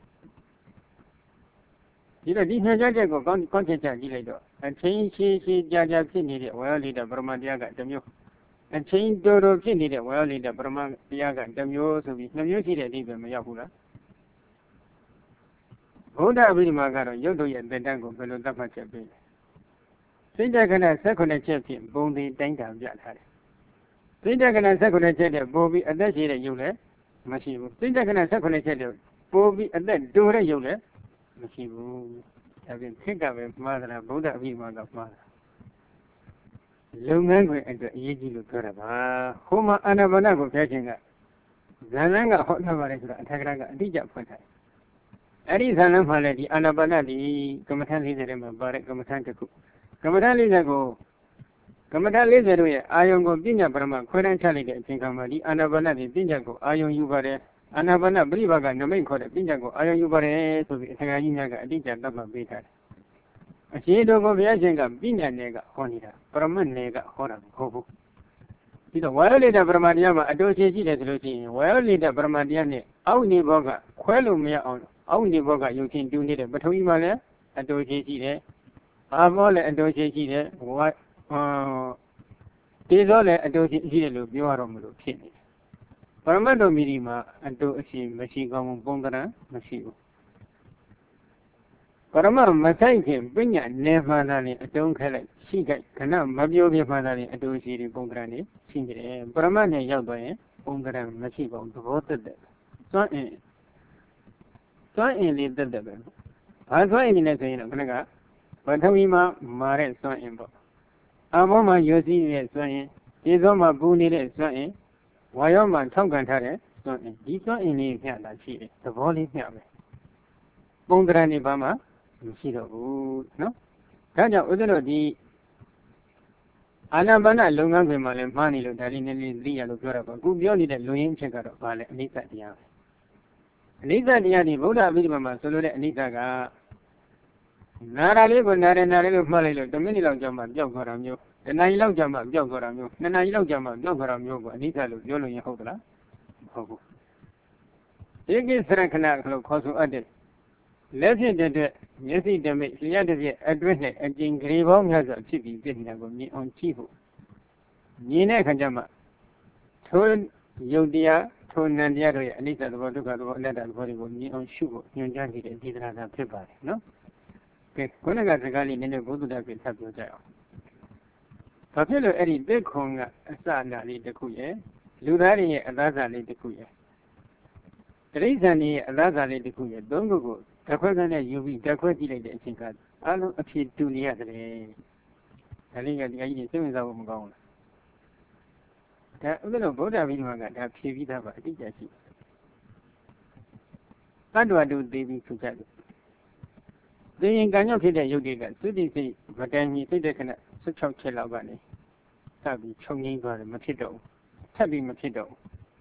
ဒီတော့ဒီညွှန်ကြားချက်ကိုကောင်းချက်ချကြည့်လိုက်တော့အချင်းရှိကြာကြာဖြစ်နေတဲ့ဝါယောလေတပရမတရားကတစ်မျိုးအချင်းတိုးတိုးဖြစ်နေတဲ့ဝါယောလေတပရမတရားကတစ်မျိုးဆိုပြီးနှစ်မျိုးရှိတဲ့အဓိပ္ပာယ်မရောက်ဘူးလားဘုဒ္ဓအဘိဓမ္မာကတော့ရုပ်တို့ရဲ့တက်တန်းကိုဘယ်လိုသတ်မှတ်ချက်ပေးလဲစိတ်တက္ကနာ16ချက်ဖြင့်ဘုံဒီတိုင်းတာပြထားတယ်စိတ်တက္ကနာ16ချက်တဲ့ပို့ပြီးအသက်ရှိတဲ့ရုပ်လည်းမရှိဘူးစိတ်တက္ကနာ16ချက်တဲ့ပို့ပြီးအသက်တိုးတဲ့ရုပ်လည်းမရှိဘူးဒါပြင်ခက်ကပဲမှားသလားဘုဒ္ဓအဘိဓမ္မာကမှားတာလုပ်ငန်းခွင်အတွက်အရေးကြီးလို့ပြောတာပါဟိုမှာအာနာပါနကိုဖျက်ခြင်းကဇန်လန်းကဟောထားပါတယ်ဆိုတာအထက်ကရာကအတိအကျဖွင့်ထားတယ်အဲ့ဒီဇန်လန်းမှာလည်းဒီအာနာပါနဒီကမ္မထန်40ထဲမှာပါတဲ့ကမ္မထန်တစ်ခုကမ္မထန်40ကိုကမ္မထန်40တို့ရဲ့အာယုံကိုပညာပရမခွဲတန်းချလိုက်တဲ့အချိန်ခါမှာဒီအာနာပါနဒီပညာကိုအာယုံယူပါတယ်အာနာပါနပရိပါကနမိတ်ခေါ်တဲ့ပညာကိုအာယုံယူပါတယ်ဆိုပြီးအထက်ကရာကြီးများကအတိအကျသတ်မှတ်ပေးထားတယ်အရှိတော်ကိုဘုရားရှင်ကပညာနယ်ကဟောနေတာပရမတ်နယ်ကဟောတာမဟုတ်ဘူးဒီတော့ဝါယောလိတပရမတရားမှာအတူရှိတယ်ဆိုလို့ရှိရင်ဝါယောလိတပရမတရားနဲ့အောက်နေဘောကခွဲလို့မရအောင်အောက်နေဘောကယုံချင်းတူးနေတဲ့ပထဝီမှာလည်းအတူရှိတယ်အာဘောလည်းအတူရှိတယ်တေဇောလည်းအတူရှိတယ်လို့ပြောရတော့မလို့ဖြစ်နေတယ်ပရမတ်တော်မီဒီမှာအတူအရှိမရှိကောင်းပုံသဏ္ဍာန်မရှိဘူးပရမမဆိုင်ခင်ပညာနေမှန်တာနဲ့အတုံးခဲလိုက်ရှိကြခဏမပြောပြမှန်တာနဲ့အတူရှိတဲ့ပုံသဏ္ဍာန်တွေရှိနေတယ်ပရမနဲ့ရောက်သွားရင်ပုံသဏ္ဍာန်မရှိပါဘူးသဘောတက်တယ်စွန့်အင်လေးတက်တယ်ပဲဘာစွန့်အင်လဲဆိုရင်တော့ခဏကပထဝီမှာမာတဲ့စွန့်အင်ပေါ့အဘောမှာယိုစီးတဲ့စွန့်အင်ဒီသောမှာပူနေတဲ့စွန့်အင်ဝါရောမှာထောက်ကန်ထားတဲ့စွန့်အင်ဒီစွန့်အင်လေးမျှတာရှိတယ်သဘောလေးမျှပဲပုံသဏ္ဍာန်တွေဘာမှမရှိတော့ဘူးနော်ဒါကြောင့်ဦးဇင်းတို့ဒီအာနာပါနလုပ်ငန်းခွင်မှာလည်းမှားနေလို့ဒါလေးနည်းနည်းသိရလို့ပြောတာပါအခုပြောနေတဲ့လူရင်းချက်ကတော့ဘာလဲအနိစ္စတရားပဲအနိစ္စတရားဒီဗုဒ္ဓအဘိဓမ္မာမှာဆိုလိုတဲ့အနိစ္စကနာရလေးကိုနာရလေးလို့မှတ်လိုက်လို့10မိနစ်လောက်ကြာမှပျောက်သွားတာမျိုး10နာရီလောက်ကြာမှပျောက်သွားတာမျိုး2နာရီလောက်ကြာမှပျောက်သွားတာမျိုးကိုအနိစ္စလို့ပြောလို့ရင်ဟုတ်သလားမဟုတ်ဘူးဧကိစ္စရခဏလို့ခေါ်ဆိုအပ်တဲ့လက်ဖြစ်တဲ့မျက်စိတမိတ်လျှက်တစ်ပြက်အတွင်းနဲ့အကျဉ်းဂရေပေါင်းများစွာဖြစ်ပြီးပြနေတာကိုမြင်အောင်ကြည့်ဖို့မြင်တဲ့အခါကျမှထိုယုတ်တရားထိုနံတရားတို့ရဲ့အနိစ္စသဘောဒုက္ခသဘောအနတ္တသဘောတွေကိုမြင်အောင်ရှုဖို့ညွှန်ကြားနေတဲ့ဒေသနာသာဖြစ်ပါတယ်နော်ကဲခုနကစကားလေးနည်းနည်းဘုဒ္ဓတပြည့်ထပ်ပြောကြအောင်ဘာဖြစ်လို့အဲ့ဒီသစ်ခွန်ကအစအနာလေးတစ်ခုရဲ့လူသားတွေရဲ့အသားစားလေးတစ်ခုရဲ့တိရစ္ဆာန်တွေရဲ့အသားစားလေးတစ်ခုရဲ့သုံးခုကိုတစ်ခွက်ကနဲ့ယူပြီးတစ်ခွက်ကြည့်လိုက်တဲ့အချိန်ကအလုံးအဖြစ်တူနေရတယ်ဒါလေးကဒီအကြီးစိတ်ဝင်စားဖို့မကောင်းဘူးဒါဥပဒေဗုဒ္ဓဗိဓမာကဒါဖြေပြီးသားပါအတိအကျရှိတတ္တဝတ္တုသိပြီးဆိုကြတယ်သိရင်ကံကြောင့်ဖြစ်တဲ့ယုတ်တွေကသုတိစိတ်မတန်ကြီးစိတ်တဲ့ခဏ16ချက်လောက်ကနေစပြီးခြုံငိမ့်သွားတယ်မဖြစ်တော့ဘူးထပ်ပြီးမဖြစ်တော့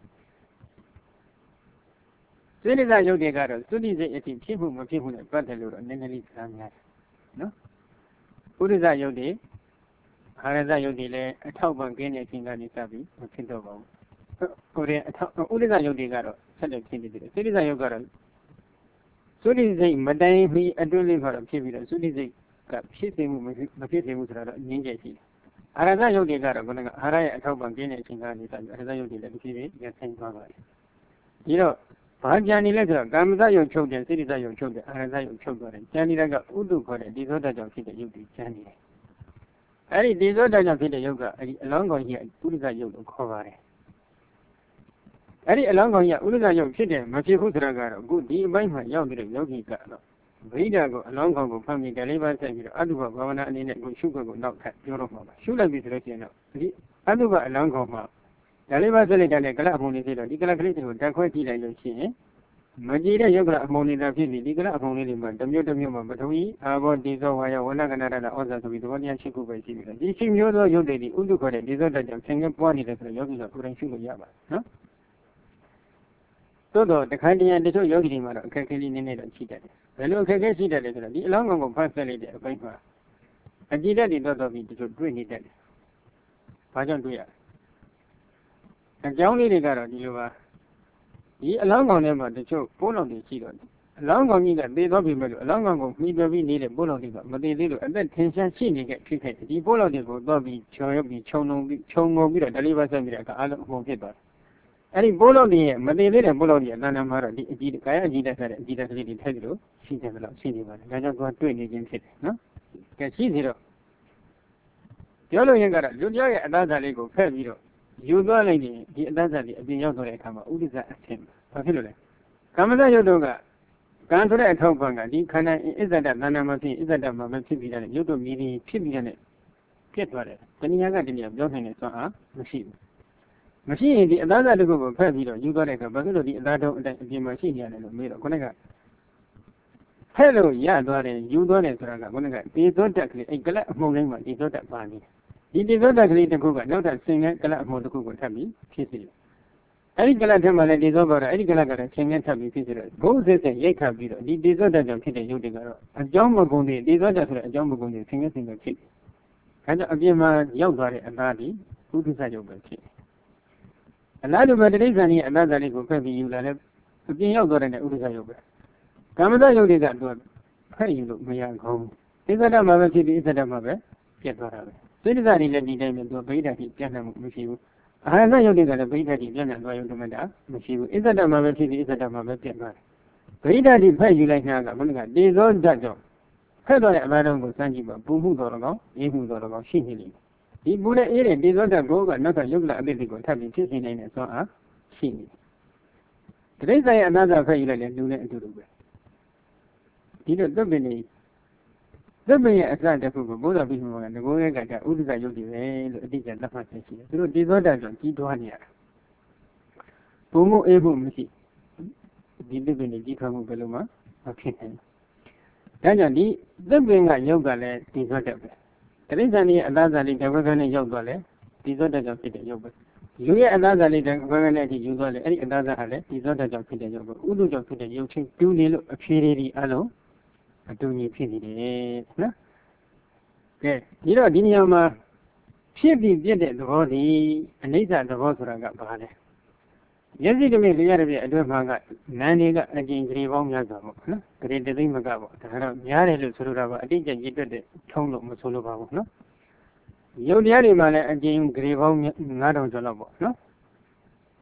ဘူးစိတ္တဇယုတ်တွေကတော့သုတိစိတ်အထိဖြစ်မှုမဖြစ်မှုနဲ့ပတ်သက်လို့တော့နည်းနည်းလေးကြားများတယ်နော်ပုရိသယုတ်တွေအာရဇယုတ်တွေလည်းအထောက်ပံ့ကင်းတဲ့အချိန်ကနေစပြီးမဖြစ်တော့ပါဘူးဟိုတဲ့ဥဒိသယုတ်တွေကတော့ဆက်လက်ဖြစ်နေတယ်စိတ္တဇယုတ်ကတော့သုတိစိတ်မတိုင်မီအတွင်းလေးမှာတော့ဖြစ်ပြီးတော့သုတိစိတ်ကဖြစ်စေမှုမဖြစ်စေမှုဆိုတာတော့ငြင်းချက်ရှိတယ်အာရဇယုတ်တွေကတော့ခုနကအာရရဲ့အထောက်ပံ့ကင်းတဲ့အချိန်ကနေစပြီးအာရဇယုတ်တွေလည်းတစ်ဖြည်းဖြည်းရဆိုင်သွားပါတယ်ဒီတော့ဘာကြံနေလဲဆိုတော့ကာမဇယုတ်ချုပ်တယ်စိတ္တဇယုတ်ချုပ်တယ်အာရဇယုတ်ချုပ်သွားတယ်ကြံနေတာကဥဒ္ဓခေါ်တဲ့ဒီသောတကြောင့်ဖြစ်တဲ့ယုတ်တွေကြံနေတယ်အဲ့ဒီဒီသောတကြောင့်ဖြစ်တဲ့ယုတ်ကအဲ့ဒီအလောင်းကောင်ကြီးကဥဒ္ဓယုတ်လို့ခေါ်ပါတယ်အဲ့ဒီအလောင်းကောင်ကြီးကဥဒ္ဓယုတ်ဖြစ်တယ်မဖြစ်ဘူးဆိုတာကတော့အခုဒီအပိုင်းမှာရောက်နေတဲ့ယောဂီကတော့ဗိဓာကိုအလောင်းကောင်ကိုဖမ်းပြီးတယ်လေးပါဆက်ပြီးတော့အတုပဘာဝနာအနေနဲ့ကိုရှုခွက်ကိုနောက်ထပ်ပြောတော့မှာပါရှုလိုက်ပြီဆိုလို့ရှိရင်တော့ဒီအတုပအလောင်းကောင်မှာတယ်လေးပါဆက်လိုက်တဲ့ကလပ်အမုံလေးဖြစ်တော့ဒီကလပ်ကလေးတွေကိုတက်ခွဲကြည့်လိုက်လို့ရှိရင်မကြည့်တဲ့ယုတ်ကအမုံနေတာဖြစ်ပြီးဒီကလပ်အမုံလေးတွေမှာတစ်မျိုးတစ်မျိုးမှာပထဝီအာဘောဒီသောဝါယဝဏကနာရဩဇာဆိုပြီးသဘောတရားရှိခုပဲရှိပြီးတော့ဒီရှိမျိုးသောယုတ်တွေဒီဥဒ္ဓခေါ်တဲ့ဒီသောတကြောင့်ဆင်ကပွားနေတယ်ဆိုတော့ယောဂီကကိုယ်တိုင်ရှုလို့ရပါတယ်နော်သို့တော့တခါတည်းတချို့ယောဂီတွေမှာတော့အခက်အခဲလေးနည်းနည်းတော့ရှိတတ်တယ်ဘယ်လိုအခက်အခဲရှိတတ်လဲဆိုတော့ဒီအလောင်းကောင်ကိုဖတ်ဆက်လိုက်တဲ့အပိုင်းမှာအကြည့်တတ်တွေတော့ပြီးတချို့တွေ့နေတတ်တယ်ဘာကြောင့်တွေ့ရလဲအကြောင်းလေးတွေကတော့ဒီလိုပါဒီအလောင်းကောင်ထဲမှာတချို့ပိုးလောင်တွေရှိတော့အလောင်းကောင်ကြီးကသေသွားပြီမဲ့လို့အလောင်းကောင်ကိုမှီပြပြီးနေတဲ့ပိုးလောင်တွေကမသေးသေးလို့အသက်ထင်ရှားရှိနေတဲ့ဖြစ်ခဲ့တယ်ဒီပိုးလောင်တွေကိုတော့ပြီးချော်ရုပ်ပြီးခြုံငုံပြီးတော့တယ်လေးပါဆက်ပြီးတဲ့အခါအလုံးအမှုဖြစ်သွားတယ်အဲ့ဒီပိုးလောင်တွေရဲ့မသေးသေးတဲ့ပိုးလောင်တွေအတန်းတန်းမှာတော့ဒီအကြည့်ကာယအကြည့်တက်တဲ့အကြည့်တက်ကလေးတွေထည့်ပြီးလို့ရှိတယ်လို့ရှိနေပါတယ်ဒါကြောင့်သူကတွေ့နေခြင်းဖြစ်တယ်နော်ကဲရှိစီတော့ပြောလို့ရင်ကတော့လူပြောရဲ့အသားစားလေးကိုဖက်ပြီးတော့ယူသွားလိုက်ရင်ဒီအသားစားလေးအပြင်ရောက်သွားတဲ့အခါမှာဥဒိစ္စအဆင်ဘာဖြစ်လို့လဲကာမဇယုတ်တို့ကကံဆိုတဲ့အထောက်ပံ့ကဒီခန္ဓာအစ္ဆဒသဏ္ဍာန်မှာဖြစ်အစ္ဆဒမှာမဖြစ်ပြီးတဲ့ရုပ်တို့မြည်ပြီးဖြစ်ပြီးတဲ့ပြတ်သွားတယ်တဏှာကတဏှာပြောနိုင်တဲ့စွမ်းအားမရှိဘူးမရှိရင်ဒီအသားစားတစ်ခုကိုဖက်ပြီးတော့ယူသွားတဲ့အခါဘာဖြစ်လို့ဒီအသားတုံးအတိုင်းအပြင်မှာရှိနေရတယ်လို့မေးတော့ခုနကဖက်လို့ရသွားတယ်ယူသွားတယ်ဆိုတာကခုနကဒီသောတက်ကလေးအဲ့ကလပ်အမှုန်တိုင်းမှာဒီသောတက်ပါနေတယ်ဒီဒီသောတက်ကလေးတစ်ခုကနောက်ထပ်ဆင်ငယ်ကလပ်အမှုန်တစ်ခုကိုထပ်ပြီးဖြစ်စေတယ်အဲ့ဒီကလပ်ထဲမှာလည်းဒီသောပေါ်တော့အဲ့ဒီကလပ်ကလည်းဆင်ငယ်ထပ်ပြီးဖြစ်စေတော့ဘုံစစ်စစ်ရိတ်ခတ်ပြီးတော့ဒီသောတက်ကြောင့်ဖြစ်တဲ့ရုပ်တွေကတော့အကြောင်းမကုန်သေးဒီသောတက်ဆိုတဲ့အကြောင်းမကုန်သေးဆင်ငယ်ဖြစ်တယ်။ဒါကြောင့်အပြင်မှာရောက်သွားတဲ့အသားဒီဥဒ္ဒစ္စရုပ်ပဲဖြစ်တယ်။အလားတူပဲတိဋ္ဌာန်ရဲ့အသားသားလေးကိုဖက်ပြီးယူလာတဲ့အပြင်ရောက်သွားတဲ့ဥဒ္ဒစ္စရုပ်ပဲ။ကာမဇယုတ်တွေကတော့ဖက်ယူလို့မရကောင်းဘူး။ဣဇဒမှာပဲဖြစ်ပြီးဣဇဒမှာပဲပြတ်သွားတာပဲ။စိတ္တဇာတွေလည်းဒီတိုင်းပဲသူဗိဓာတိပြတ်နှံ့မှုမရှိဘူး။အာရဇယုတ်တွေကလည်းဗိဓာတိပြတ်နှံ့သွားရုံတမတာမရှိဘူး။ဣဇဒမှာပဲဖြစ်ပြီးဣဇဒမှာပဲပြတ်သွားတယ်။ဗိဓာတိဖက်ယူလိုက်တာကဘုန်းကတေဇောဓာတ်ကြောင့်ဖက်သွားတဲ့အမှန်တော်ကိုစမ်းကြည့်ပါပူမှုတော်တော်ကောင်းအေးမှုတော်တော်ကောင်းရှိနေလိမ့်မယ်ဒီပူတဲ့အေးတဲ့တေဇောဓာတ်ကိုကနောက်ကယုတ်လအသစ်တွေကိုထပ်ပြီးဖြစ်နေနိုင်တဲ့စွမ်းအားရှိနေတယ်တိရစ္ဆာန်ရဲ့အနာသာဖက်ယူလိုက်လည်းလူနဲ့အတူတူပဲဒီတော့သက်ပင်ရဲ့အစတစ်ခုကိုဘုရားပြီးမှကငကိုးရဲကဥဒ္ဒဇယုတ်တွေပဲလို့အတိအကျသတ်မှတ်ချက်ရှိတယ်သူတို့တေဇောဓာတ်ကြောင့်ကြီးထွားနေရတာပူမှုအေးမှုမရှိဒီသက်ပင်တွေကြီးထွားမှုဘယ်လိုမှမဖြစ်နိုင်ဒါကြောင့်ဒီသက်ပင်ကရောက်တာလဲဒီသောတက်ပဲတိရစ္ဆာန်ရဲ့အသားစားလေးတစ်ခွက်နဲ့ရောက်သွားလဲဒီသောတက်ကြောင့်ဖြစ်တဲ့ရုပ်ပဲလူရဲ့အသားစားလေးတစ်ခွက်နဲ့အထိယူသွားလဲအဲ့ဒီအသားစားဟာလဲဒီသောတက်ကြောင့်ဖြစ်တဲ့ရုပ်ပဲဥဒုကြောင့်ဖြစ်တဲ့ရုပ်ချင်းတူနေလို့အဖြေတွေအလုံးအတူညီဖြစ်နေတယ်နော်ကဲဒီတော့ဒီနေရာမှာဖြစ်ပြီးပြည့်တဲ့သဘောဒီအနိစ္စသဘောဆိုတာကဘာလဲမျက်စိတမိလျရတဲ့အတွင်းမှာကနာမ်တွေကအကျဉ်းကြီးပေါင်းများစွာပေါ့နော်ဂရေတသိမ့်မကပေါ့ဒါတော့များတယ်လို့ဆိုလိုတာပါအတိတ်ကျရည်တွက်တဲ့ထုံးလို့မဆိုလိုပါဘူးနော်ရုပ်တရားတွေမှာလည်းအကျဉ်းဂရေပေါင်း9000ကျော်လောက်ပေါ့နော်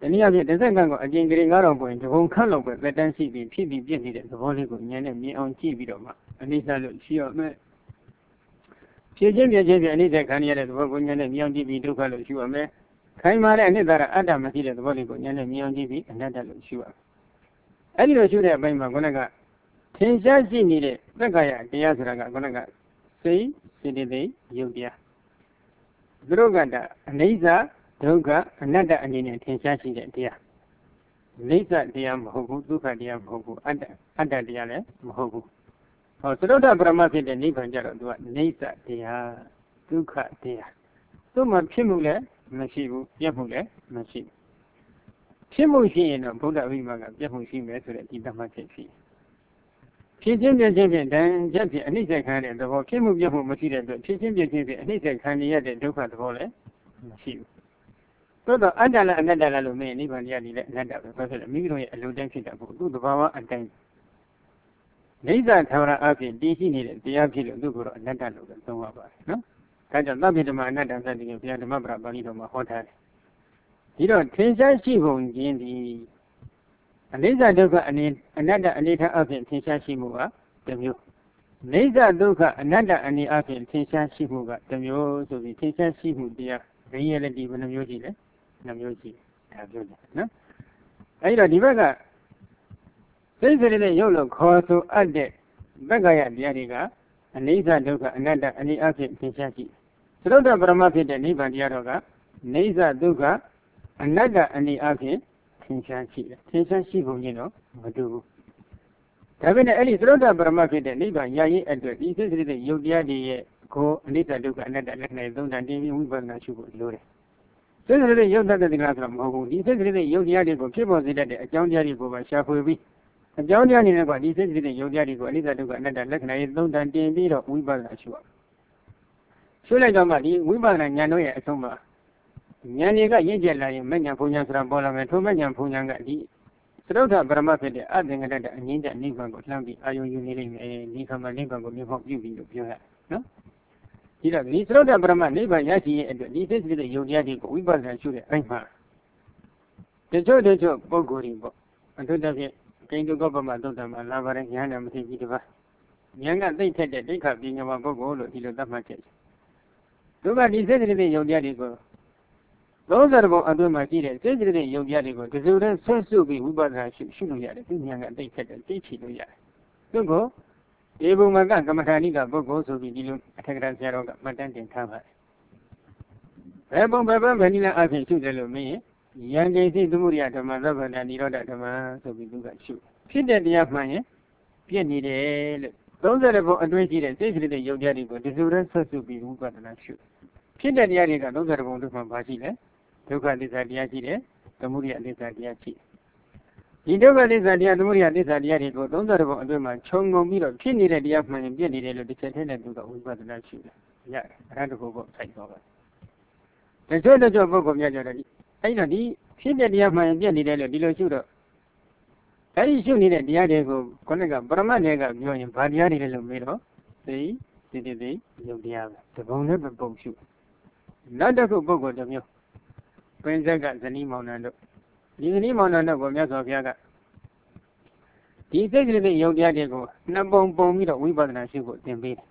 တနည်းအားဖြင့်တစ်စက္ကန့်ကိုအကျဉ်းကလေး9000ပွင့်တဘုံခန့်လောက်ပဲသက်တမ်းရှိပြီးဖြစ်ပြီးပြည့်နေတဲ့သဘောလေးကိုဉာဏ်နဲ့မြင်အောင်ကြည့်ပြီးတော့မှအနိစ္စလို့ရှိရမယ်ဖြစ်ခြင်းပြည့်ခြင်းဖြင့်အနိစ္စခံရတဲ့သဘောကိုဉာဏ်နဲ့မြင်အောင်ကြည့်ပြီးဒုက္ခလို့ရှိရမယ်ခိုင်မာတဲ့အနိစ္စရအတ္တမရှိတဲ့သဘောလေးကိုဉာဏ်နဲ့မြင်အောင်ကြည့်ပြီးအနတ္တလို့ရှိရမယ်အဲ့ဒီလိုရှိတဲ့အပိုင်းမှာခုနကထင်ရှားရှိနေတဲ့သက္ကာယတရားဆိုတာကခုနကစိတ်စေတသိက်ယုတ်တရားသူတို့ကအနိစ္စဒုက္ခအနတ္တအနေနဲ့ထင်ရှားရှိတဲ့တရားနိစ္စတရားမဟုတ်ဘူးဒုက္ခတရားမဟုတ်ဘူးအတ္တတရားလည်းမဟုတ်ဘူးဟောသရုပ်တပရမဖြစ်တဲ့နိဗ္ဗာန်ကြတော့သူကနိစ္စတရားဒုက္ခတရားသူ့မှာဖြစ်မှုလည်းမရှိဘူးပြတ်မှုလည်းမရှိဘူးဖြစ်မှုရှိရင်တော့ဗုဒ္ဓဝိမာကပြတ်မှုရှိမယ်ဆိုတဲ့ဒီသတ်မှတ်ချက်ရှိဖြစ်ခြင်းပြည့်ခြင်းဖြင့်တန်ချက်ဖြင့်အနိစ္စခံတဲ့သဘောဖြစ်မှုပြတ်မှုမရှိတဲ့အတွက်ဖြစ်ခြင်းပြည့်ခြင်းဖြင့်အနိစ္စခံရတဲ့ဒုက္ခသဘောလည်းမရှိဘူးသို့တော့အတ္တလားအနတ္တလားလို့မင်းနိဗ္ဗာန်တရားကြီးလည်းအနတ္တပဲဘာဖြစ်လဲမိမိတို့ရဲ့အလိုတိုင်းဖြစ်တာပေါ့သူ့သဘာဝအတိုင်းနိစ္စထာဝရအဖြစ်တည်ရှိနေတဲ့တရားဖြစ်လို့သူ့ကိုတော့အနတ္တလို့ပဲသုံးရပါတယ်နော်ဒါကြောင့်သဗ္ဗေဓမ္မအနတ္တသတ္တိကိုဘုရားဓမ္မပဒပါဠိတော်မှာဟောထားတယ်ဒီတော့ထင်ရှားရှိပုံချင်းဒီအနိစ္စဒုက္ခအနတ္တအနေထားအဖြစ်ထင်ရှားရှိမှုကတစ်မျိုးနိစ္စဒုက္ခအနတ္တအနေအဖြစ်ထင်ရှားရှိမှုကတစ်မျိုးဆိုပြီးထင်ရှားရှိမှုတရားreality ဘယ်နှမျိုးရှိလဲနှမျိုးရှိဒါပြောတယ်နော်အဲဒီတော့ဒီဘက်ကစိတ်စိတ်နဲ့ရုပ်လို့ခေါ်ဆိုအပ်တဲ့ဘက်ကရတရားတွေကအနိစ္စဒုက္ခအနတ္တအနေအဖြစ်ထင်ရှားရှိသရုပ်တပရမဖြစ်တဲ့နိဗ္ဗာန်တရားတော်ကနိစ္စဒုက္ခအနတ္တအနေအဖြစ်ထင်ရှားရှိတယ်ထင်ရှားရှိပုံချင်းတော့မတူဘူးဒါပေမဲ့အဲ့ဒီသရုပ်တပရမဖြစ်တဲ့နိဗ္ဗာန်ရရင်အတွက်ဒီစိတ်စိတ်နဲ့ရုပ်တရားတွေရဲ့ကိုအနိစ္စဒုက္ခအနတ္တလက္ခဏာသုံးတန်တင်းပြီးဝိပဿနာရှုဖို့လိုတယ်စိတ်စိတ်နဲ့ရုပ်တတ်တဲ့တရားဆိုတာမဟုတ်ဘူးဒီစိတ်စိတ်နဲ့ရုပ်တရားတွေကိုဖြစ်ပေါ်စေတတ်တဲ့အကြောင်းတရားတွေကိုပါရှာဖွေပြီးအကြောင်းတရားအနေနဲ့ကဒီစိတ်စိတ်နဲ့ရုပ်တရားတွေကိုအနိစ္စဒုက္ခအနတ္တလက္ခဏာသုံးတန်တင်းပြီးတော့ဝိပဿနာရှုရရှုလိုက်တော့မှဒီဝိပဿနာဉာဏ်တို့ရဲ့အဆုံးမှာဉာဏ်တွေကရင့်ကျက်လာရင်မဉဏ်ဘုံဉာဏ်ဆိုတာပေါ်လာမယ်ထိုမဉဏ်ဘုံဉာဏ်ကဒီသရုပ်ထပရမဖြစ်တဲ့အသင်္ကတ္တအငြင်းတဲ့နိဗ္ဗာန်ကိုလှမ်းပြီးအာယုံယူနေလိမ့်မယ်ဒီခါမှာနိဗ္ဗာန်ကိုမြင်ဖို့ပြုပြီးလို့ပြောရတယ်နော်ဒီတော့ဒီသရုပ်ထပရမနိဗ္ဗာန်ရရှိရဲ့အတွက်ဒီသိစိတ်တဲ့ယုံတရားတွေကိုဝိပဿနာရှုတဲ့အပိုင်းမှာတချို့ပုဂ္ဂိုလ်တွေပေါ့အထုတ္တဖြင့်ကိဉ္စကောပမသုတ်တံမှာလာပါတယ်ဉာဏ်နဲ့မသိကြီးတပါးဉာဏ်ကသိထက်တဲ့ဒိဋ္ဌပညာမပုဂ္ဂိုလ်လို့ဒီလိုသတ်မှတ်ချက်သူကဒီစိတ်စိတ်တဲ့ယုံတရားတွေကို30ဘုံအတွင်းမှာရှိတဲ့စိတ်စိတ်တဲ့ယုံတရားတွေကိုဒီလိုနဲ့ဆွတ်ဆုပ်ပြီးဝိပဿနာရှုလို့ရတယ်သူဉာဏ်ကသိထက်တဲ့သိချလို့ရတယ်သူကဒီဘုံမှာကကမ္မထာနိကပုဂ္ဂိုလ်ဆိုပြီးဒီလိုအထက်ကရာဆရာတော်ကမှတ်တမ်းတင်ထားပါတယ်ဘယ်ပုံဘယ်ပန်းဘယ်နည်းနဲ့အဖြစ်ရှုတယ်လို့မင်းယံကိသိသမုဒိယဓမ္မသဗ္ဗန္တနိရောဓဓမ္မဆိုပြီးသူကရှုဖြစ်တဲ့တရားမှန်ရင်ပြည့်နေတယ်လို့30ဘုံအတွင်းရှိတဲ့စိတ်စိတ်တဲ့ယုံတရားတွေကိုဒီလိုနဲ့ဆွတ်ဆုပ်ပြီးဝိပဿနာရှုဖြစ်တဲ့တရားတွေက30ဘုံတို့မှဘာရှိလဲဒုက္ခသစ္စာတရားရှိတယ်သမုဒိယသစ္စာတရားရှိဒီဒုက္ခသစ္စာတရားသမုဒိယသစ္စာတရားတွေကို30ဘုံအတွင်းမှာခြုံငုံပြီးတော့ဖြစ်နေတဲ့တရားမှန်ရင်ပြည့်နေတယ်လို့တစ်ချက်တည်းနဲ့သူကဝိပဿနာရှုတယ်ရတယ်အဲ့ဒါတခုပေါ့စိုက်တော့ပါတချို့ပုဂ္ဂိုလ်များကြတယ်အဲ့တော့ဒီဖြစ်တဲ့တရားမှန်ရင်ပြည့်နေတယ်လို့ဒီလိုရှုတော့အဲ့ဒီရှုနေတဲ့တရားတွေကိုခေါင်းကပရမတ်တွေကပြောရင်ဘာတရားတွေလဲလို့မေးတော့သိယုတ်တရားပဲတပုံနဲ့ပုံရှုနောက်တစ်ခုပုဂ္ဂိုလ်တစ်မျိုးပင်ဇက်ကဇနီးမောင်နှံတို့ဒီဇနီးမောင်နှံတို့ကိုမြတ်စွာဘုရားကဒီစိတ်ကလေးယုတ်တရားတွေကိုနှစ်ပုံပြီးတော့ဝိပဿနာရှုဖို့သင်ပေးတယ်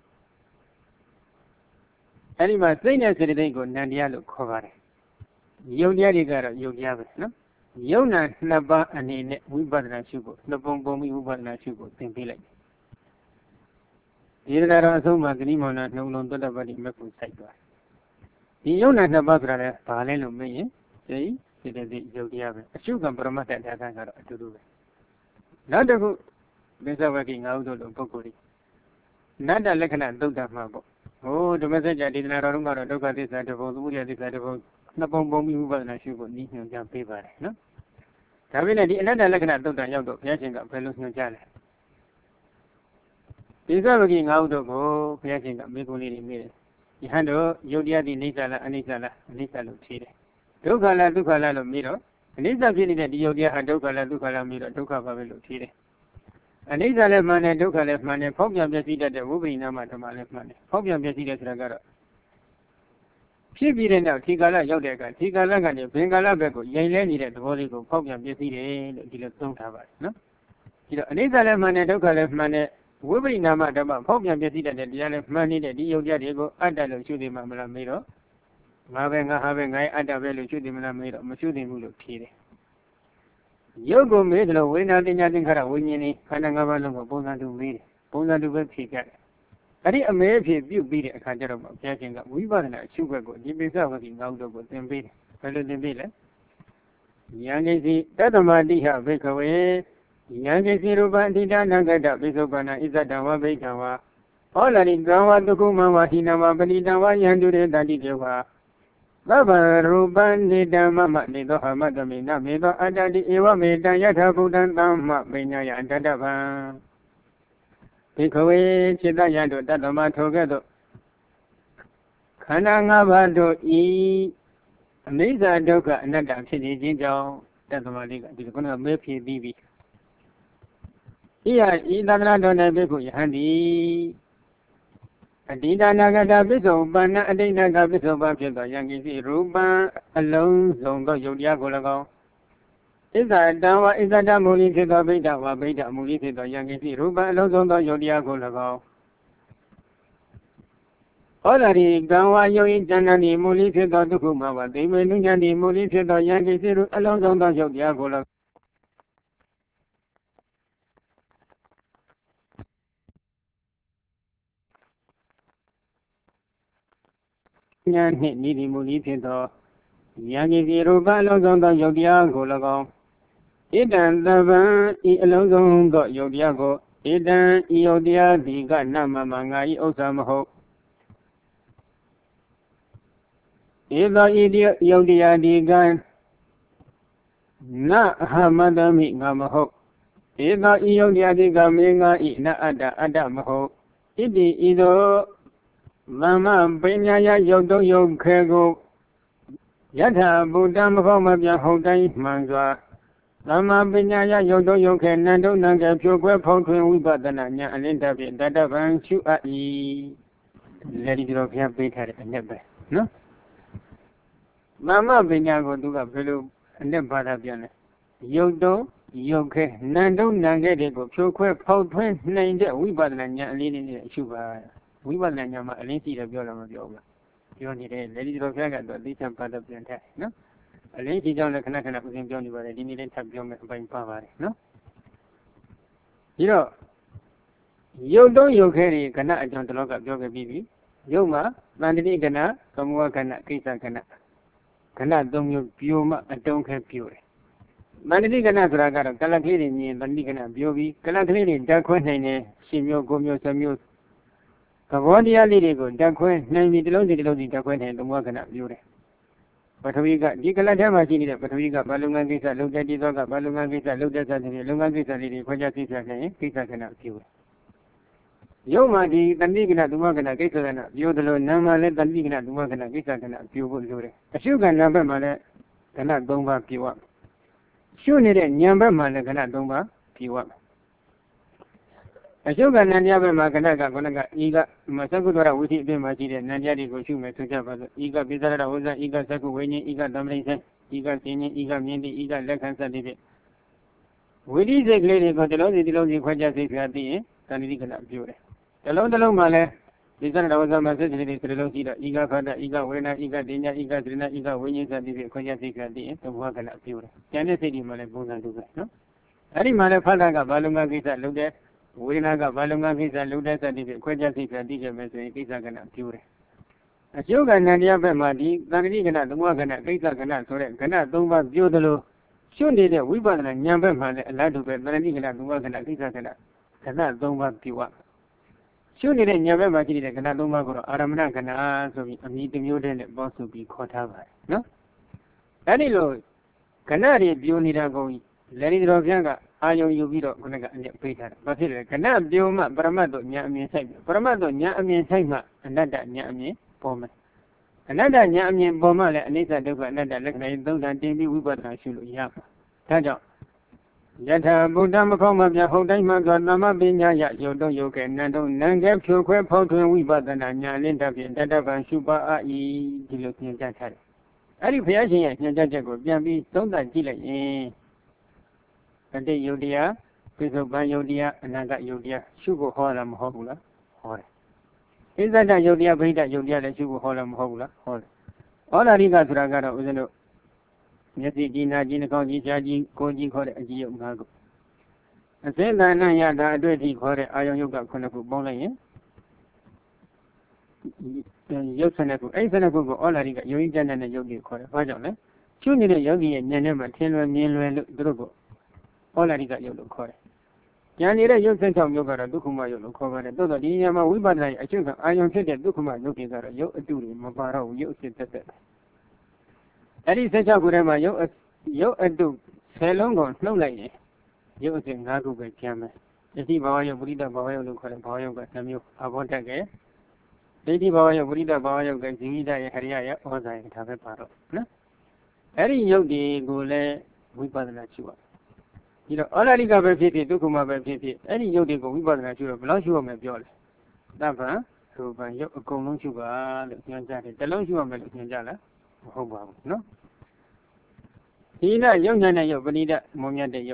အဲ့ဒီမှာစိတ်နဲ့စေတသိက်ကိုနံတရားလို့ခေါ်ပါတယ်ယုတ်တရားတွေကတော့ယုတ်တရားပဲနော်ယုံနာနှစ်ပါးအနေနဲ့ဝိပဿနာရှုဖို့နှစ်ပုံပြီးဝိပဿနာရှုဖို့သင်ပေးလိုက်ဒီကတော့အဆုံးမှာဇနီးမောင်နှံနှုံလုံးသောတပတ္တိမက်ကိုစိုက်သွားဒီယုံနာနှစ်ပါးဆိုတာလည်းဘာလဲလို့မေးရင်စိတ်တဲ့ယုတ်တရားပဲအရှုခံပရမတ္တတရားကတော့အတူတူပဲနောက်တစ်ခုသစ္စာဝကိ9ဦးတို့လိုပုဂ္ဂိုလ်တွေနတ္တလက္ခဏာသုတ်တမှာပေါ့ဟိုဓမ္မစကြာဒေသနာတော်ကတော့ဒုက္ခသစ္စာတစ်ပုံသမုဒယသစ္စာတစ်ပုံနှစ်ပုံပြီးဝိပဿနာရှုဖို့ဤညွှန်ကြားပေးပါတယ်နော်ဒါပေမဲ့ဒီအနတ္တလက္ခဏာသုတ်တရောက်တော့ဘုရားရှင်ကဘယ်လိုညွှန်ကြားလဲသစ္စာဝကိ9ဦးတို့ကိုဘုရားရှင်ကမေကုလေးတွေမေးတယ်ယဟန်တို့ယုတ်တရားဒီနိစ္စလားအနိစ္စလားအနိစ္စလို့ဖြေတယ်ဒုက္ခလားဒုက္ခလားလို့မေးတော့အနိစ္စဖြစ်နေတဲ့ဒီယုတ်တရားဟာဒုက္ခလားဒုက္ခလားမေးတော့ဒုက္ခပါပဲလို့ဖြေတယ်အနိစ္စလည်းမှန်တယ်ဒုက္ခလည်းမှန်တယ်ဖောက်ပြန်ပြည့်စည်တတ်တဲ့ဝိပရိနာမဓမ္မလည်းမှန်တယ်ဖောက်ပြန်ပြည့်စည်တဲ့ဆိုတာကတော့ဖြစ်ပြီးတဲ့နောက်ဒီကာလရောက်တဲ့အခါဒီကာလကနေဘင်္ဂလာဘက်ကိုရင်လဲနေတဲ့သဘောလေးကိုဖောက်ပြန်ပြည့်စည်တယ်လို့ဒီလိုသုံးထားပါတယ်နော်ဒီတော့အနိစ္စလည်းမှန်တယ်ဒုက္ခလည်းမှန်တယ်ဝိပရိနာမဓမ္မဖောက်ပြန်ပြည့်စည်တဲ့တရားလည်းမှန်နေတဲ့ဒီယုတ်တရားတွေကိုအတ္တလို့ရှုသိမှမလားမေးတော့ငါပဲငါဟာပဲငါရဲ့အတ္တပဲလို့ရှုသိမလားမေးတော့မရှုသိဘူးလို့ဖြေတယ်ယုတ်ကိုမေးတယ်လို့ဝိညာဉ်တင်ညာသင်္ခါရဝိညာဉ်นี่ခန္ဓာ၅ပါးလုံးကိုပုံစံတူမေးတယ်ပုံစံတူပဲဖြေကြတယ်အဲ့ဒီအမေအဖြစ်ပြုတ်ပြီးတဲ့အခါကျတော့ဘုရားရှင်ကဝိပဿနာအရှုဘက်ကိုဒီပိဿဝတိငါးတို့ကိုသင်ပေးတယ်ဘယ်လိုသင်ပေးလဲဉာဏ်ကိစီတတ္တမတိဟဘိကဝေဉာဏ်ကိစီရူပအဋ္ဌာနဂတပိစုပန္နဣဇတံဝဘိကဝါဟောလာရိသံဝတုကုမံဝဟိနမပဏိတံဝယန္တုရေတတိတေဝါသဗ္ဗရူပနိတမမနေသောအမတမေနမေသောအတ္တတိဧဝမေတံယထာဘုဒ္ဓံသမ္မပညာယအတ္တဗံဒီခဝေจิตယတို့တတ္တမထိုကဲ့သို့ခန္ဓာ၅ပါးတို့ဤအနိစ္စဒုက္ခအနတ္တဖြစ်နေခြင်းကြောင့်တတ္တမလေးကဒီကုဏမဲဖြည့်ပြီးပြီဤသန္တနာတော်၌ဘိက္ခုယဟန်တိအတ္တနာဂတပိစ္ဆုပန္နအတိတ်နာဂပိစ္ဆုပဖြစ်သောယံကိစီရူပံအလုံးစုံသောယုတ်တရားကို၎င်းဣဇတံဝဣဇတမူလိဖြစ်သောဗိဒ္ဓဝဗိဒ္ဓမူလိဖြစ်သောယံကိစီရူပံအလုံးစုံသောယုတ်တရားကို၎င်းဟောလာရိကံဝယုတ်ဤဉာဏ်တိမူလိဖြစ်သောဒုက္ခမဝသိမေနုဉာဏ်တိမူလိဖြစ်သောယံကိစီရူအလုံးစုံသောယုတ်တရားကို၎င်းဉာဏ်နှင့်နိတိမူလိဖြစ်သောယံကိစီရူပအလုံးစုံသောယုတ်တရားကို၎င်းဣတံသဗ္ဗံဤအလုံးစုံသောယုတ်တရားကိုဣတံဤယုတ်တရားဒီကနမမငါဤဥစ္စာမဟုတ်ဧသောဤယုတ်တရားဒီကနအဟမတမိငါမဟုတ်ဧသောဤယုတ်တရားဒီကမေငါဤနအတ္တအတ္တမဟုတ်ဣတိဤသို့သမ္မပညာယယုတ်တုံးယုတ်ခဲကိုယထာဘုဒ္ဓမဟုတ်မပြဟုတ်တိုင်းမှန်စွာသမ္မာပညာယယုတ်တုံးယုတ်ခဲနန္တုနံကဖြိုခွဲဖောက်ထွင်းဝိပဿနာဉာဏ်အလင်းတဖြင့်တတ္တဗံရှုအပ်၏လက်ဒီတော်ဘုရားပေးထားတဲ့အနှစ်ပဲနော်သမ္မာပညာကိုသူကဘယ်လိုအနှစ်ဘာသာပြန်လဲယုတ်တုံးယုတ်ခဲနန္တုနံကတွေကိုဖြိုခွဲဖောက်ထွင်းနိုင်တဲ့ဝိပဿနာဉာဏ်အလင်းနဲ့ရှုပါဝိပဿနာဉာဏ်မှာအလင်းရှိတယ်ပြောလို့မပြောဘူးလားပြောနေတယ်လက်ဒီတော်ဘုရားကတော့အသိချမ်းဘာသာပြန်ထားနော်အလင်းရှိကြောင်းလည်းခဏခဏဥစဉ်ပြောနေပါတယ်ဒီနေ့လည်းထပ်ပြောမယ်အပိုင်းပါပါတယ်နော်ဒီတော့ယုတ်တုံးယုတ်ခဲတွေကဏအကြောင်းတလောကပြောခဲ့ပြီးပြီယုတ်မှာတန်တိကဏကမဝကဏကိစ္စကဏကဏ၃မျိုးပြိုမှအတုံးခဲပြိုတယ်တန်တိကဏဆိုတာကတော့ကလကလေးတွေမြင်တန်တိကဏပြိုပြီးကလကလေးတွေဓာတ်ခွဲနိုင်တဲ့10မျိုး9မျိုး10မျိုးသဘောတရားလေးတွေကိုဓာတ်ခွဲနိုင်ပြီးတစ်လုံးစီဓာတ်ခွဲနိုင်သမဝကဏပြိုတယ်ပထဝီကဒီကလတ်ထဲမှာရှိနေတဲ့ပထဝီကဘာလုပ်ငန်းကိစ္စလုပ်တဲ့တိသောကဘာလုပ်ငန်းကိစ္စလုပ်တဲ့စသဖြင့်လုပ်ငန်းကိစ္စလေးတွေခွဲခြားသိပြခဲ့ရင်ကိစ္စကဏပြိုတယ်ရုပ်မှာဒီတဏှိကဏသမဝကဏကိစ္စကဏပြိုတယ်လို့နာမ်မှာလည်းတဏှိကဏသမဝကဏကိစ္စကဏပြိုဖို့လိုတယ်အရှုကဏဘက်မှာလည်းကဏ၃ပါးပြိုရရှုနေတဲ့ဉာဏ်ဘက်မှာလည်းကဏ၃ပါးပြိုရအရှုကနန္တရားဘက်မှာကဏကခုနကဤကမသက္ကုတ္တရဝိသိအပြင်မှာရှိတဲ့နန္တရားတွေကိုရှုမယ်ဆိုကြပါစို့ဤကပိသရဝဇ္ဇဤကသက္ကုဝိညာဉ်ဤကသမ္ပရိစ္ဆေဤကစဉ္ဉ္ဤကမြင်တိဤကလက်ခံစသည်ဖြင့်ဝိသိစိတ်ကလေးတွေကိုတစ်လုံးစီခွဲခြားသိပြသိရင်တဏှိကဏပြိုတယ်တစ်လုံးမှာလည်းပိသရဝဇ္ဇမှာစိတ်ကလေးတွေတစ်လုံးရှိတော့ဤကခန္ဓာဤကဝေဒနာဤကတင်ညာဤကသရဏဤကဝိညာဉ်စသည်ဖြင့်ခွဲခြားသိပြသိရင်သမဝကဏပြိုတယ်ကျန်တဲ့စိတ်တွေမှာလည်းပုံစံတူပဲနော်အဲ့ဒီမှာလည်းဖတ်တာကဘာလုံငန်းကိစ္စလုပ်တဲ့ဝေဒနာကဘာလုံငန်းကိစ္စလုပ်တဲ့စသည်ဖြင့်ခွဲခြားသိပြသိကြမယ်ဆိုရင်ကိစ္စကဏပြိုတယ်အရှုကနန္တရားဘက်မှာဒီတန်တိကဏသမဝကဏကိစ္စကဏဆိုတဲ့ကဏ၃ပါးပြိုသလိုရှုနေတဲ့ဝိပဿနာဉာဏ်ဘက်မှာလည်းအလားတူပဲတန်တိကဏသမဝကဏကိစ္စကဏကဏ၃ပါးပြိုရရှုနေတဲ့ဉာဏ်ဘက်မှာရှိတဲ့ကဏ၃ပါးကိုတော့အာရမဏကဏဆိုပြီးအမည်တစ်မျိုးတည်းနဲ့ပေါင်းစုပြီးခေါ်ထားပါတယ်နော်အဲ့ဒီလိုကဏတွေပြိုနေတာကိုလက်ရည်တော်ဘုရားကအာယုံယူပြီးတော့ခုနကအနှစ်ပေးထားတာဘာဖြစ်လဲကဏပြိုမှပရမတ်တို့ဉာဏ်အမြင်ဆိုင်ပရမတ်တို့ဉာဏ်အမြင်ဆိုင်မှအနတ္တဉာဏ်အမြင်ပေါ်မယ်အနတ္တဉာဏ်အမြင်ပေါ်မှလည်းအနိစ္စဒုက္ခအနတ္တလက္ခဏာသုံးဌာန်တင်ပြီးဝိပဿနာရှုလို့ရမှာဒါကြောင့် Yata Buddha Makomabia Hodaima Nama Binya Yodo Yoke Nando Nanga Pukwe Potun Wibadana Lindabi Dadaban Suba Ai Dilukin Jatari. Ari Piaji Najago Biambi Sonda Dile Ade Yodia, Pisoban Yodia, Naga Yodia, Sugo Holam Hobula, Hore. Is that Yodia Brida Yodia that Sugo Holam Hobula, Hore? All Ariga Dragara Uzano Yeti Gina Ginakoji Jaji Koji Hore Agio Mago. And then Nayada Adweti Hore Ayo Yoga Konaku Bolaye Yosanaku, Asanaku, all Ariga, Yogan and Yogi Hore, Vajole. Tune the Yogi and Yanema, Telo Nilo Drogo. All Ariga Yoga Hore. Yanira Yosan Yoga, Dukuma Yoga Cover, Dodo Yama, Wibana, I think I don't say that Dukuma Yogi are Yo Duri, Mabaro, Yo sit that. Adi Sacha Gurema, Yo Adu, Selongo, no lady. Yo think Nagu by Kama. The Bayo Burida Bayo look at Bayo got some you about again. Lady Bayo Burida Bayo got Zingida Haria or I have a paro. Adi Yogi Gule, Wibana Chua. You know, all I got by Pity, Dukuma by Pity, any Yogi go Wibana Chua, Blanchu of Biol. Dava, so by Yokolon Sugar, the Lonju of Meljala. No? Hina young Nana Yobanida, Momia de Yo.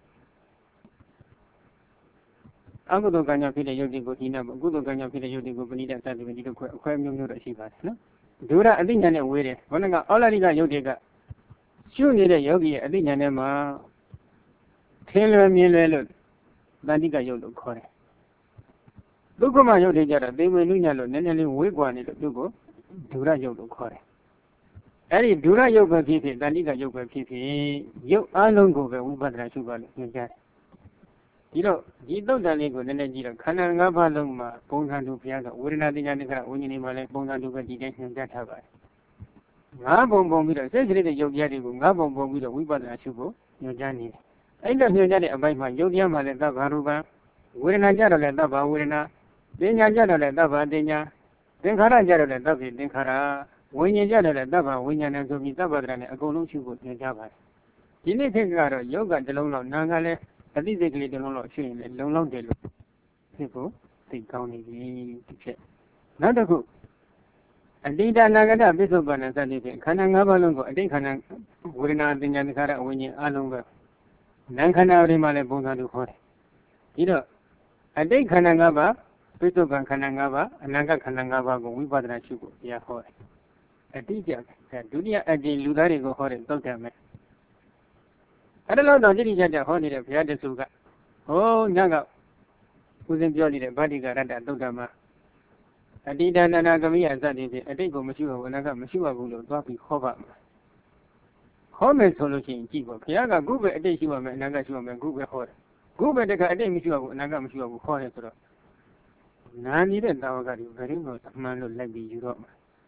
Uncle Ganya Pita Yogi Gotina, good Ganya Pita Yogi Gobanida, and we need to acquire new receivers. No? Dura, I think I waited. When I got all I got Yoga. Soon need a yogi, I think I am Taylor Miller, Bandiga Yoga Core. Lukuma Yoga, they will Nunalo, Nanny Wigwan, Lugo, Dura Yoga Core. Any Dura Yoga Pipi, Daniga Yoga Pipi, you are long over Ubadra Suba. You know, you don't go to Nigeria, Kananga Loma, Ponga Piano, Urina Diana, Unimale, Ponga Duga Digan, that have I. Gabon Bombida, says the Yogi, Gabon Bombida, Ubadra Subo, Yojani. I don't know that about my Yodiama Lenda Garuba, Urina Jara Lenda Urina, Denya Jara Lenda Denya, then Kara Jara Lenda, then Kara. When you gather a dava, when you know me Dabadran, a golden sugar in Java. You need to go yoga, the long Nangale, at least they the long chain, and long day. People think county to check. Not a good. And did Nagada, Bishop Banana, Kananga, I think Hanan, Urina, the Yankara, when you are longer. Nankana Rimale Bonga to Hore. You know, I think Kanangaba, Bishop Kanangaba, and Naga Kanangaba, we bought a sugar, yeah, Hore. A teacher, Dunia again Ludarigo Hore, Doctor Me. I don't know, did he get a honey of Yadasuga? Oh, Naga, who's enjoying the bodyguard at Dogama. I did an Anagamia that is a day go Mashua when I got Mashua Gulo, dropping Hova. Home solution, Chico, Piaga, Google a day she was Nagashuam, Google Hore. Google the Academy Nagamashua Hore. None even now got you very much, man, like the Europe.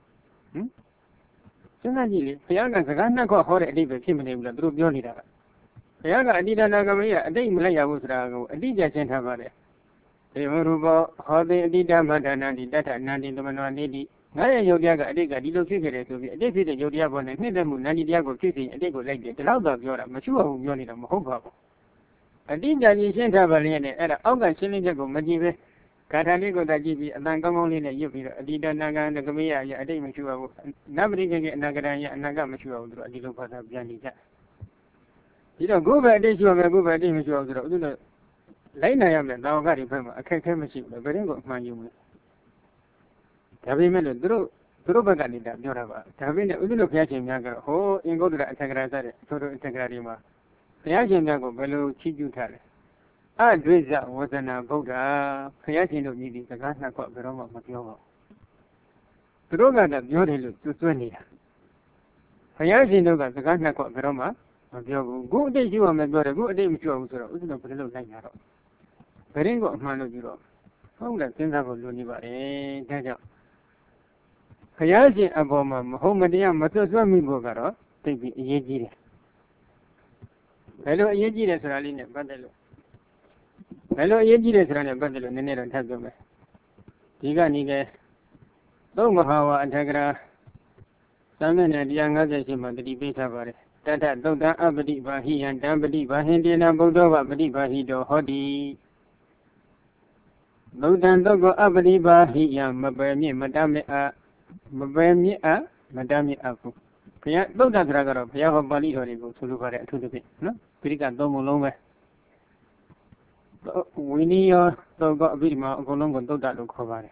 Suddenly, Piaga Gana got horror live him the group Yonida. Piaga did Nagamia, a day Malaya was Rago, a DJ sent her mother. They were Rubo, how they did a madana, the data, Nandi Domano lady. Naya Yoga, a dig a little figure to be a deputy Yodiabon and Nidamu, Nani Diago kissing, a day go like the loud of Yora, Machua, Yonida, Mohoba. A DJ sent her Valene, and August Cylinder Magive. Cataligo da Gibi, and Nangamon in a Yubi, a Dida Naga and the Gamia, a day Machua, nobody can get Nagaraya and Naga Machua, a little part of Janita. You don't go by this, you have a go by this, you have the Lane I am now got him, a chemistry, a very good man you. Tavi Melo, Drobaganita, Yorava, Tavina, Udulo Piachin Yaga, oh, in go to the Integrata, Toto Integrarima. Piachin Yago, Bello, Chijutar. Ah, Driza was an Boga, Piachin of Nidi, the Gana called Veroma Matiovo. Droga that Yorilu to Swenia. Piachin of the Gana called Veroma, Matiovo. Good day you are my brother, good day with you, Udulo Pelo Langaro. Peringo Mano Euro. Oh, that things have a Luniva, eh, Taja. Piachin Aboma, Homadia, Matoswami Bogaro, take the Yejire. Hello, Yejire Raline, Bandelo. Hello, Yejire Rana Bandelo, Nene and Tazome. Diga Niga. Don't Mahawa and Tagra. Some men and young others in the debate about it. Tata Doda Abadi Bahi and Dambadi Bahindina Bodova Badi Bahido Hodi Lodan Dogo Abadi Bahi Mabami Madame Mabami Madame Apu Pia Doda Dragaro Pia Bali Horigo to look at to the bit no Pirica Domo Longa Winnie or Dogo Vidima Golongo Doda Lokovare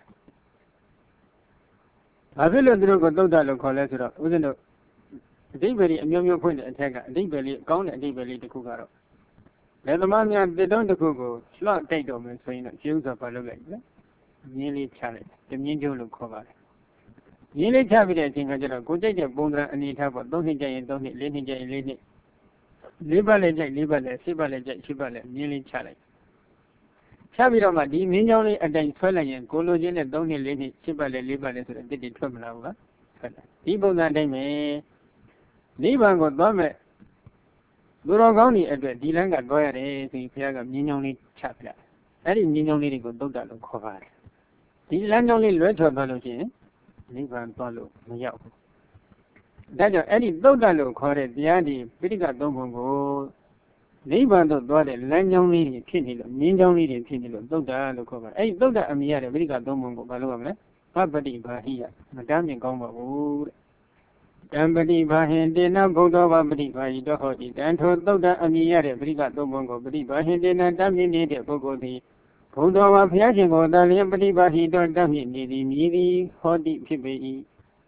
I will Drogo Doda Locolesero within the Dibeli and your point attack Dibeli gone and Dibeli the Kugaro. Let the man they don't the Kugo, slot take them and say, Jews of Palogate. Nearly challenge, the Minjo look cover. Nearly tabulating a good day of Bondra and it have a don't hit, don't hit, let it. Libale, Sibale, nearly challenge. Chabirama, the Minjoli and then Swelling and Gologin and don't hit, let it, Sibale, Libale, did it from Lava. People that they may. Libango Dome Durogoni at the Dilanga Goya is in Piaga Minoni Chapla. That is Minoni go Doda Covar. The land only letter Balogi, Liban Balo, Mayao. That any Doda correct the Adi, Pitica Domongo, Liban Dode, land only Pinil, Minoni Pinil, Doda Cover. A Doda Amia, Pitica Domongo Balome, Pabadi Bahia, Madame Gomba. Dambadi Bahindina Bodova Badi Bahido Hodi, and told Doda Amia, Briga Domongo, Badi Bahindina, Damini, Bogodi, Bodova Piago, Dalia Badi Bahido, Damini, Miri, Hodi, Pibi.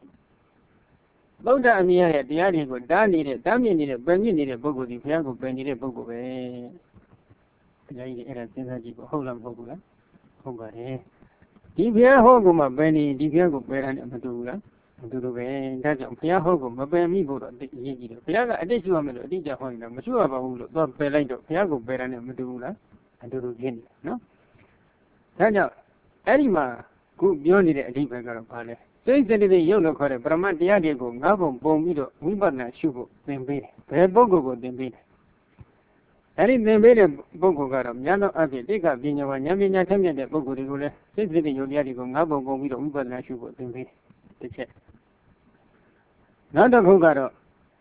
Boda Amia, the Adigo, Dani, Damini, Bernini, Bogodi, Piago, Bernini, Bogo, Holam Bogula, Hogare. Divia Hoguma, Benny, Diviago, Beran, Madula. To the way that Piago, Mabami, Piaga, additional Dija Honda, Masua, Pelado, Piago, Beran, and Madula, and to the Guinea, no? Tanya, Anima, good beyond the deeper Garapale. Since the yellow corre, Bramantiago, Gabo, Bomido, Wibana, Shugo, then beat it. Bogo, then beat it. And in the made a Bogo Garam, Yano Avi, Diga, Vina, Yamina, Tamia, Bogo, since the Yodiago, Gabo, Bomido, Wibana, Shugo, then beat it. The check. Not a Hugaro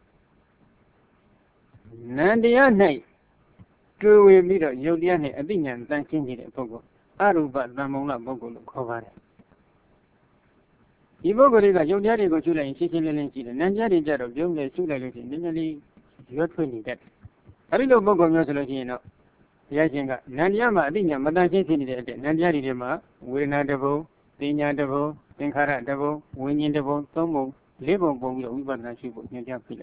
Nandia night. True, we meet a Yodiane, a Binyan, thanking it, Bogo. Aruba, Ramona, Bogo, cover. Ibogoriga, Yodiari go to the Sicilian incident, Nanjari Jar of Jungle, Sulatin, nearly you're 20 that. A little Bogo Yosolino. Yajinga, Nanyama, Dinya, Madame Sicilian, Nanjari Dema, Wina Devo, Dinya Devo, Tinkara Devo, Winnie Devo, Tomo. Labor Bongo, we were not sure in their village.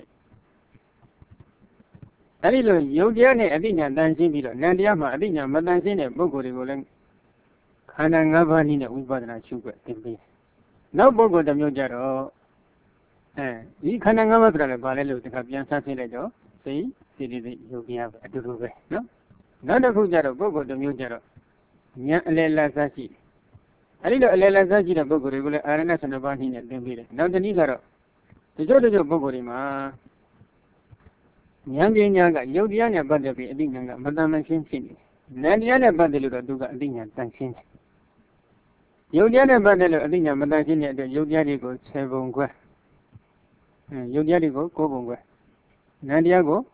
A little Yodiane, Adina, dancing below, Nandiama, Adina, Madanzine, Bogo, Kanangavani, we were not sure in base. Now Bogo the Mujaro, you Kanangava, Balelo, the Capian Sassiledo, see, see, you have a Duruve, no? Not a Hujaro, Bogo the Mujaro, Lela Sashi. A little Lela Sashi, the Bogo, regular arenas and the Bahina, the village. Now the Nigaro. The Jodo Bogorima Yanga, Yodiana Badabi, Adina, Madame Sinsin. Nadiana Badelu, Duga, Adina, Tansin. Yodiana Badelu, Adina, Madame the Yodiadigo, Sevongue. Yodiadigo, Cobongue. Nadiago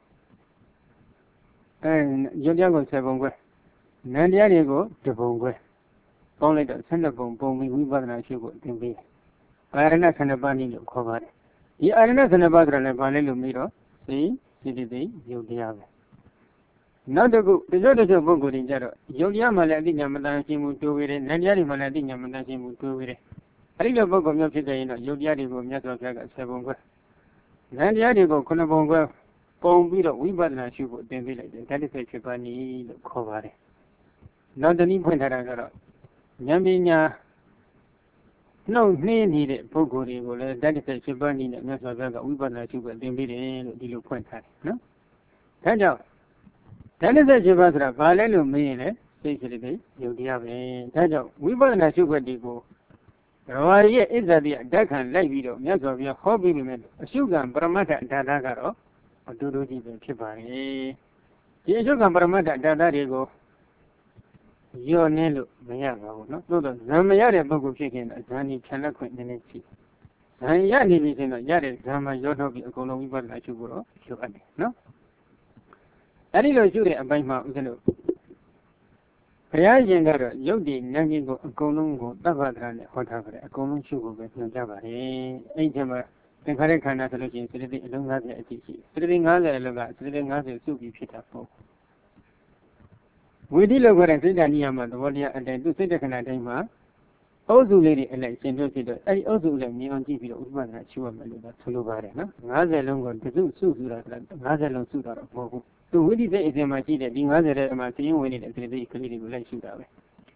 and Yodiago Sevongue. Nadiago, the Bongue. Only the Sandabon, Bongi, we were not sure can be. Arena Sandabani covered. The arena Sanabadra and Panelu Miro, see, CDD, Yodia. Not the good, the Jodo Bogo in Jaro, Yodia Maladina Madansimu to it, Nadiari Maladina Madansimu to it. A little book of Yokita, Yodiadigo, Yato 7. Nadiadigo, Conabonga, Pombido, we but not sure the village, that is a Chipani cover. Not the need point that I got. Yamina. No, needed Pogori, that is a Chibani, and that's what we were not sure they made a point. No? Turn out. That is a Chibatra, Valelu Mene, basically, you have turn out. We were not sure where they go. Rawaya is that the Deccan light video, yes, of your hobby women, a sugar, Bramata, and Dadagaro, or Dudu Chibani. The sugar, Bramata, Dadarigo. Your Nelo, Mayaga, no, the Zamayara Bogo chicken, a Zani Chanaquin in its seat. ရနေပြီဆိုတော့ရတဲ့ဓမ္မရောတော့ပြီးအကုန်လုံးဝိပဿနာရှုဖို့တော့ရှုအပ်တယ်နော်အဲ့ဒီလိုရှုတဲ့အပိုင်းမှာဦးဇင်းတို့ဘုရားရှင်ကတော့ယုတ်ဒီနတ်ကြီးကိုအကုန်လုံးကိုသဗ္ဗတရနဲ့ဟောထားကြတယ်အကုန်လုံးရှုဖို့ပဲညွှန်ကြားပါတယ်အဲ့ဒီမှာသင်္ခါရခန္ဓာဆိုလို့ရှိရင်စရတိအလုံး50အတိရှိစရတိ50အလုံးကစရတိ50စုပြီးဖြစ်တာပေါ့ဝိဓိလောက်ခေါ်တဲ့စိတ်ဓာတ်နိယမသဘောတရားအတိုင်းသူစိတ်တခဏတိုင်းမှာအုပ်စုလေးတွေအလိုက်ရှင်တို့ဖြစ်တော့အဲ့ဒီအုပ်စုလည်းမြင်အောင်ကြည့်ပြီးတော့ဥပဒနာရှုရမယ်လို့ဆိုလိုပါတယ်နော်50လုံးကိုတစုစုတာ50လုံးစုတာတော့မဟုတ်ဘူးသူဝိဓိစိတ်အစဉ်မှာရှိတဲ့ဒီ50ထဲမှာစီရင်ဝင်နေတဲ့စိတ်ကလေးတွေကိုလိုက်ရှုတာပဲ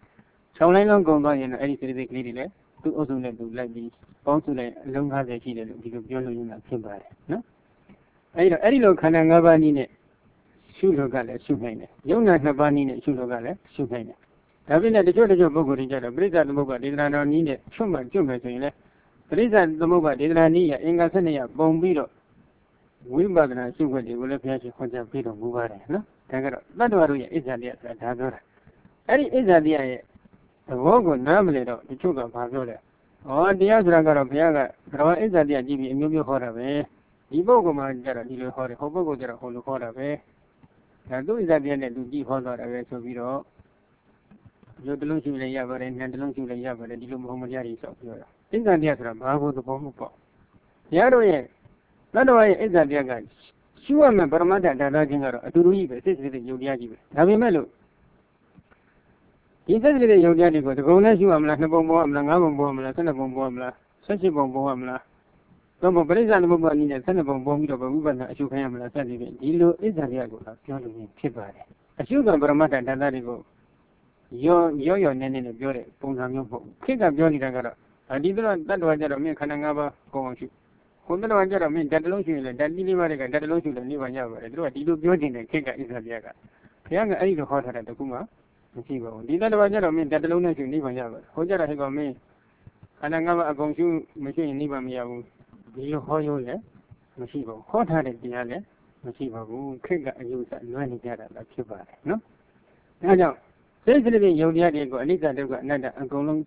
6လိုင်းလုံးကုန်သွားရင်တော့အဲ့ဒီစိတ်ကလေးတွေလည်းသူအုပ်စုနဲ့သူလိုက်ပြီးပေါင်းစုလိုက်အလုံး50ရှိတယ်လို့ဒီလိုပြောလို့ရမှာဖြစ်ပါတယ်နော်အဲ့ဒီလိုခန္ဓာ5ပါးနည်းနဲ့ရှုလို့ကလည်းရှုနိုင်တယ်ယုံနာ2ပါးနည်းနဲ့ရှုလို့ကလည်းရှုနိုင်တယ်ဒါပြင်တချို့ပုဂ္ဂိုလ်တွေကြတော့ပရိစ္ဆာသမုပ္ပါဒေသနာတော်နည်းနဲ့ချွတ်မယ်ဆိုရင်လည်းပရိစ္ဆာသမုပ္ပါဒေသနာနည်းရအင်္ဂါ12ရပုံပြီးတော့ဝိပဿနာရှုခွင့်တွေကိုလည်းဘုရားရှင်ဟောကြားပေးတော်မူပါတယ်နော်ဒါကတော့တတ္တဝါတို့ရဲ့ဣဇ္ဇာတရားဆိုတာဒါပြောတာအဲ့ဒီဣဇ္ဇာတရားရဲ့သဘောကိုနားမလည်တော့တချို့ကဘာပြောလဲတရားဆိုတာကတော့ဘုရားကဘဂဝါဣဇ္ဇာတရားကြည့်ပြီးအမျိုးမျိုးဟောတာပဲဒီပုဂ္ဂိုလ်မှာကြတော့ဒီလိုဟောတယ်ဟောပုဂ္ဂိုလ်ကြတော့ဟောလိုဟောတာပဲဒါသူဣဇ္ဇာတရားနဲ့သူကြည့်ဟောသွားတာပဲဆိုပြီးတော့ရုပ်တလုံးရှုလည်းရပါတယ်ဉာဏ်တလုံးရှုလည်းရပါတယ်ဒီလိုမဟုတ်မတရားကြီးဆောက်ပြောတာဣဇ္ဇာတရားဆိုတာဘာကိုသဘောမပေါက်ဘုရားတို့ရဲ့သတ္တဝါရဲ့ဣဇ္ဇာတရားကရှုရမယ်ပရမတ္ထဒါနခြင်းကတော့အတူတူကြီးပဲစိတ်စိတ်ယုံတရားကြီးပဲဒါပေမဲ့လို့ဒီစိတ်စိတ်ယုံတရားတွေကိုတကုံနဲ့ရှုရမလား2ပုံပေါ်ရမလား5ပုံပေါ်ရမလား12ပုံပေါ်ရမလား18ပုံပေါ်ရမလားတော့ပရိစ္ဆာသမုပ္ပါနည်းနဲ့12ပုံပေါ်ပြီးတော့ဝိပဿနာအရှုခံရမလားစသည်ဖြင့်ဒီလိုဣဇ္ဇာတရားကိုပြောလို့ဖြစ်ပါတယ်အရှုခံပရမတ္ထဒါနတွေကိုရောနေနဲ့ပြောတဲ့ပုံစံမျိုးမဟုတ်ခေတ်ကပြောနေတာကတော့ဒီတော့တတ္တဝါကြတော့မင်းခန္ဓာ၅ပါးကိုအောင်ရှုခုတတ္တဝါကြတော့မင်းဓာတ်တလုံးရှုရင်လည်းဓာတ်တိလေးပါးတွေကဓာတ်တလုံးရှုလည်းနေပါရပါတယ်သူတို့ကဒီလိုပြောနေတဲ့ခေတ်ကဣဇ္ဇာတရားကဘုရားကအဲ့ဒီလိုဟောထားတဲ့တခုမှမရှိပါဘူးဒီတတ္တဝါကြတော့မင်းဓာတ်တလုံးနဲ့ရှုနေပါရပါတယ်ဟောကြတာဟဲ့ကောင်မင်းခန္ဓာ၅ပါးအကုန်ရှုမရှိရင်နေပါမရဘူးဒီလိုဟောရိုးလည်းမရှိပါဘူးဟောထားတဲ့တရားလည်းမရှိပါဘူးခေတ်ကအယူဆလွဲနေကြတာလည်းဖြစ်ပါတယ်နော်ဒါကြောင့်စိတ်စိတ်ယုံတရားတွေကိုအနိစ္စဒုက္ခအနတ္တအကုန်လုံး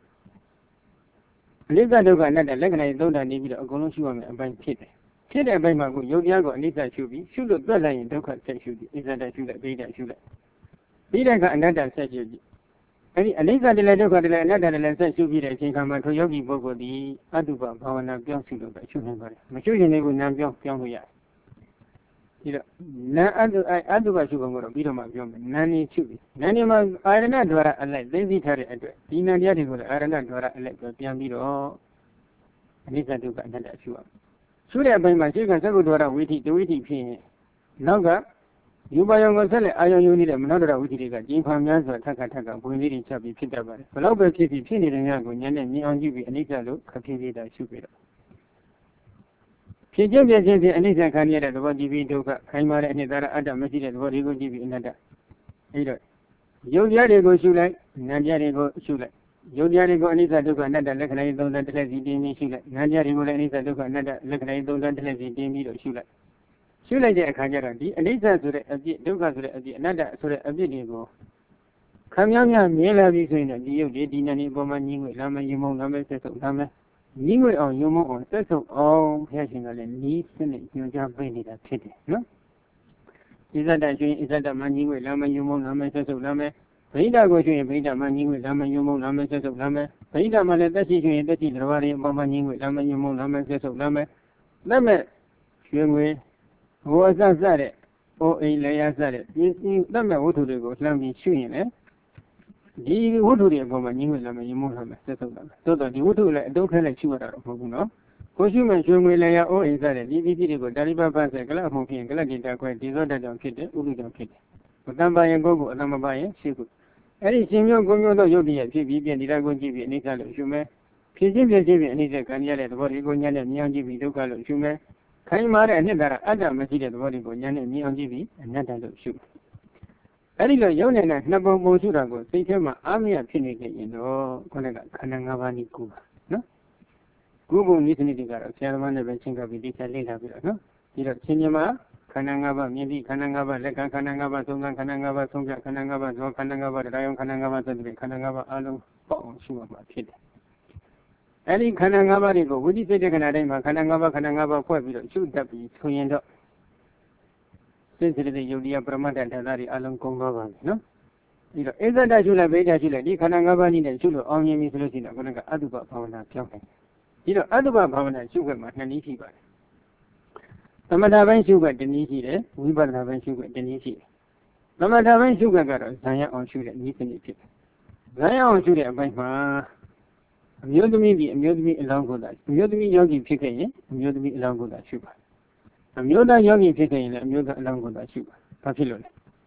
အနိစ္စဒုက္ခအနတ္တလက္ခဏာသုံးတာနေပြီးတော့အကုန်လုံးရှုရမယ်အပိုင်းဖြစ်တယ်ဖြစ်တဲ့အပိုင်းမှာကိုယုံတရားကိုအနိစ္စရှုပြီးရှုလို့တွက်လိုက်ရင်ဒုက္ခဆက်ရှုပြီးအစ္ဆဒရှုလိုက်ပိဋကရှုလိုက်ပိဋကအနတ္တဆက်ရှုပြီးအဲဒီအနိစ္စတည်းလည်းဒုက္ခတည်းလည်းအနတ္တတည်းလည်းဆက်ရှုပြီးတဲ့အချိန်ခါမှာထိုယောဂီပုဂ္ဂိုလ်ဒီအတုပဘာဝနာပြောင်းရှုလို့ပဲရှုနိုင်ပါတယ်မရှုရင်လည်းကိုနာပြောင်းလို့ရတယ်ဒီတော့နာအတုပရှုပုံကတော့ပြီးတော့မှပြောမယ်နာနေရှုပြီးနာနေမှာအာရဏဒွါရအလိုက်သိသိထားတဲ့အတွက်ဒီနာတရားတွေကိုလည်းအာရဏဒွါရအလိုက်ပြန်ပြီးတော့အနိစ္စဒုက္ခအနတ္တရှုရရှုတဲ့အပိုင်းမှာရှုခံသက္ကုဒ္ဒဝါဒဝိထိဒဝိထိဖြစ်ရင်နောက်ကယူပါယုံကိုဆက်လက်အာယုံယူနေတဲ့မနောဒရဝိထိတွေကကျင်းဖန်များစွာထပ်ခါဘဝင်လေးတွေချက်ပြီးဖြစ်တတ်ပါတယ်ဘလောက်ပဲဖြစ်နေတဲ့ညကိုညနဲ့မြင်အောင်ကြည့်ပြီးအနိစ္စလို့ခပ်ဖြည်းဖြည်းတာရှုပြီးတော့ဖြစ်ခြင်းပြည့်ခြင်းဖြင့်အနိစ္စခံရတဲ့သဘောကြည့်ပြီးဒုက္ခခိုင်းပါတဲ့အနှစ်သာရအတ္တမရှိတဲ့သဘောတွေကိုကြည့်ပြီးအနတ္တအဲဒီတော့ယုတ်တရားတွေကိုရှုလိုက်နာတရားတွေကိုရှုလိုက်ယုတ်တရားတွေကိုအနိစ္စဒုက္ခအနတ္တလက္ခဏာသုံးသပ်တစ်လက်စီတင်းပြီးရှုလိုက်နာတရားတွေကိုလည်းအနိစ္စဒုက္ခအနတ္တလက္ခဏာသုံးသပ်တစ်လက်စီတင်းပြီးတော့ရှုလိုက်တဲ့အခါကျတော့ဒီအနိစ္စဆိုတဲ့အပြစ်ဒုက္ခဆိုတဲ့အပြစ်အနတ္တဆိုတဲ့အပြစ်တွေကိုခံများမြင်လာပြီးဆိုရင်တော့ဒီယုတ်ဒီနာနေအပေါ်မှာညီငွေလာမယ်ယုံမုံလာမယ်ဆက်ဆုပ်လာမယ်ညီငွေအောင်ယုံမုံအောင်ဆက်ဆုပ်အောင်ဘုရားရှင်ကလည်းနီးစနစ်ညွှန်ကြားပေးနေတာဖြစ်တယ်နော်ဣဇဒရှင်ဣဇဒမှာညီငွေလာမယ်ယုံမုံလာမယ်ဆက်ဆုပ်လာမယ်ဗိဓာကိုရှင်ဗိဓာမှာညီငွေလာမယ်ယုံမုံလာမယ်ဆက်ဆုပ်လာမယ်ဗိဓာမှာလည်းတက်ရှိရှင်တက်ရှိတော်ဘာတွေအပေါ်မှာညီငွေလာမယ်ယုံမုံလာမယ်ဆက်ဆုပ်လာမယ်လက်မဲ့ရွှေငွေဟိုအစတဲ့အိုအိမ်လည်းရစတဲ့ပစ္စည်းလက်မဲ့ဝတ္ထုတွေကိုလှမ်းပြီးရှုရင်လည်းဒီဝတ္ထုတွေအပေါ်မှာညီငွေလာမယ်ယုံမုံလာမယ်ဆက်ဆုပ်လာမယ်သို့တော့ဒီဝတ္ထုလည်းအတုံးခဲလိုက်ရှုရတာတော့မဟုတ်ဘူးနော်ကိုရှုမဲ့ရွှေငွေလည်းရအိုအိမ်စတဲ့ဒီပစ္စည်းတွေကိုတာရိပပတ်ဆက်ကလပ်မှုဖြင့်ကလပ်တင်တာခွဲဒီသောတကြောင့်ဖြစ်တယ်ဥဒ္ဒကြောင့်ဖြစ်တယ်မတန်ပါရင်ကိုယ်ကိုအတမပါရင်ရှိခုအဲ့ဒီရှင်မျိုးကိုမျိုးတော့ယုတ်တည်းဖြစ်ပြီးပြင်ဒီတိုင်းကိုကြည့်ပြီးအနိစ္စလို့ရှုမဲ့ဖြစ်ခြင်းဖြစ်ခြင်းအနိစ္စခံရတဲ့သဘောတွေကိုညံ့နဲ့မြင်အောင်ကြည့်ပြီးဒုက္ခလို့ရှုမဲ့ခိုင်းမာတဲ့အနှစ်သာရအတ္တမရှိတဲ့သဘောတွေကိုညံ့နဲ့မြင်အောင်ကြည့်ပြီးအနတ္တလို့ရှုအဲ့ဒီလိုယုံနေတဲ့နှစ်ပုံရှုတာကိုစိတ်ထဲမှာအာမရဖြစ်နေခဲ့ရင်တော့ခေါင်းကခန္ဓာ၅ပါးကြီးကူပါနော်ကုဘုံနိသနိတိကတော့ဆရာသမားနဲ့ပဲချင်းကပ်ပြီးတရားလေ့လာပြီးတော့နော်ဒီတော့ချင်းချင်းမှာခန္ဓာ၅ပါးမြင်ပြီးခန္ဓာ၅ပါးလက်ကခန္ဓာ၅ပါးသုံးခန္ဓာ၅ပါးသုံးပြခန္ဓာ၅ပါးဇောခန္ဓာ၅ပါးတရားယုံခန္ဓာ၅ပါးစသဖြင့်ခန္ဓာ၅ပါးအလုံးပေါ့အောင်ရှုရမှာဖြစ်တယ် Any Kanangaba go, would you say the Kanadama, Kanangaba, Pueblo, shoot up the Swing up. Since it is the Julia Pramata and Tanari Alan Konga, no? Isn't that you like Beta Chile, the Kanangabani and Chulu, only Miss Lucina, Konanga Aduba Pavana, Piang. Aduba Pavana, Sugar, Matanishi. Tamadavan Sugar, Denisi, we but have sugar, Denisi. Tamadavan Sugar got us, Zaya on sugar, Nitin. Zaya on sugar, by ma. Amuse me along with that. Amuse me yogi chicken, amuse me along with that sugar. Amuse that yogi chicken, amuse along with that sugar. Papillon.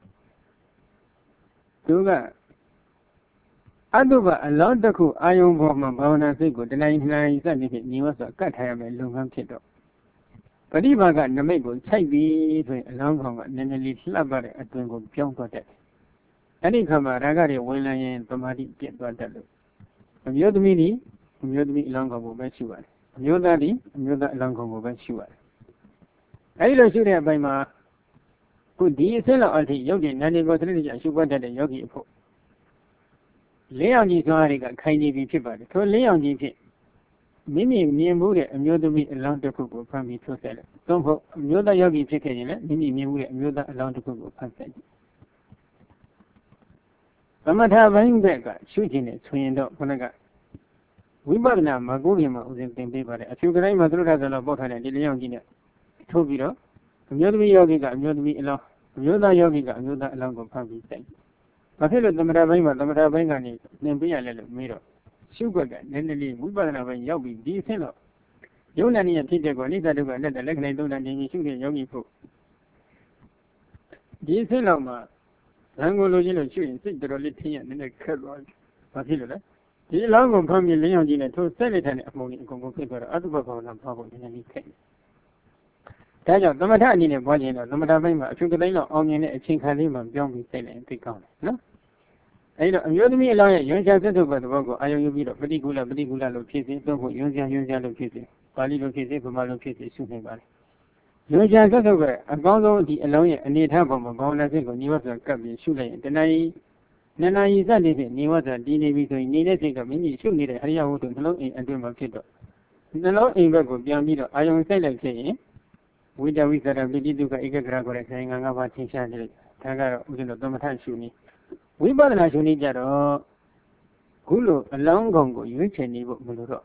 Sugar. Aduba, a lot of cool iron woman, Bona Sigo, the 99 centimeter, he was a cut hair by Lungham Kiddo. But if I got the maple, take me along home, and then a little slabber at Twingo Pion for that. Any come a ragari when I am Tomati get what that look. Amuse me along of Betsua. Amuse that along of Betsua. I don't shoot it by my good diesel or the yogi, and it was really a sugar that the yogi put. Leon is already got kindly be people. So Leon is it. Mimi near Moody, amuse me along the cook from me to sell it. Don't put Muda yogi chicken in it, Mimi amuse along the cook from it. Samata Vang Beggar, shooting it, swinging up when I got. We bought now Magulima was in paper. A few grain Madura than a bottle and Leon dinner. Tobiro, amuse me yogi got amuse me along. Muda yogi got amuse along of pumpkin thing. I feel that the Maravanga then be a little mirror. Sugar, then the leaf, we bought now when yogi, decent. Yonani and Peter Gonita to let the leg do and then shoot a yogi food. Decent, Langolo shooting, sit the little and the curd was. Papilla. The long of pumpkin Leon dinner to sell it and among Congo paper, other and probably in any case. Taja, the Matan in a body, the Matavima, Sugar onion, a chink halima, beyond me sailing and pick on. No? I know, you're me a lawyer, you just said over the Vogo, I will be a particular location, don't put Yunja location, Bali location, Pamalo location, shooting by. You just said over, a bottle the alone and need help from a bone as it was a cup in shooting. Then I is that living, he was a DNA, so he needed to take a mini shoot needed a Yahoo to blow in and do my kiddo. The law in Virgo, beyond me, I don't say like saying. With the wizard of the Duca Igagra saying about Tinshan, Taga, Domatan Shuni. We bought a Shuni Jaro Gulu, a long gongo, you reach any book Muluro.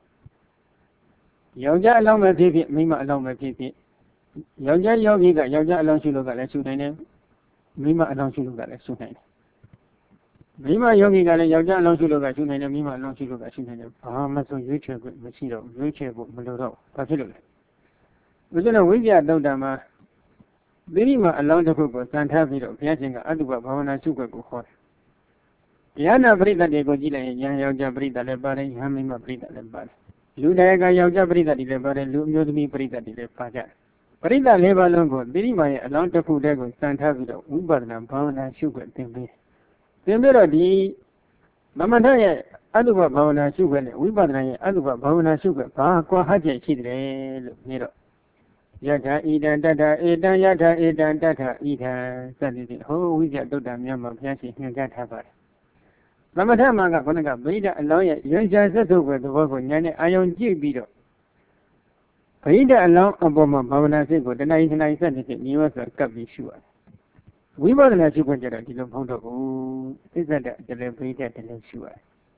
Yoga along my pipi, Mima along my pipi. Yoga Yogiga, Yoga along Shuluga, let's shoot name. Mima along Shuluga, let's shoot name. Mima Yogiga, Yoga along Shuluga, shoot name, Mima along Shuluga, shoot name. Ah, Maso Yucha, Machino, Yucha, Muluro, Papillo. Within a week, I don't know. Birima along the cook was Santavito, catching Aduba, Pavana Sugar Cook. Yana Brida de Gojila, Yaja Brida, the Bari, Hamima Brida, the Bari. Ludaga Yaja Brida, the Bari, Lumiomi Brida, the Paja. Brida Leva Longo, Birima along the cook, Santavito, Uberna, Pavana Sugar, Timbe. Timber di Mamadaya, Aduba, Pavana Sugar, Uberna, Aduba, Pavana Sugar, Paqua Haja Chidre, Miro. Yata Edan Data Edan Yata Edan Data Eda Saturday. Oh, we got to damn yam of Yashi and that have it. Mamatamaga Konaga, Brida and lawyer, you just said over the work on Yana Ion G. Bido. Brida along a bomb of Pavana Sigo, the 99 centimeter, you was a cup sure. We were not super general, you know, is that the Brida and sure.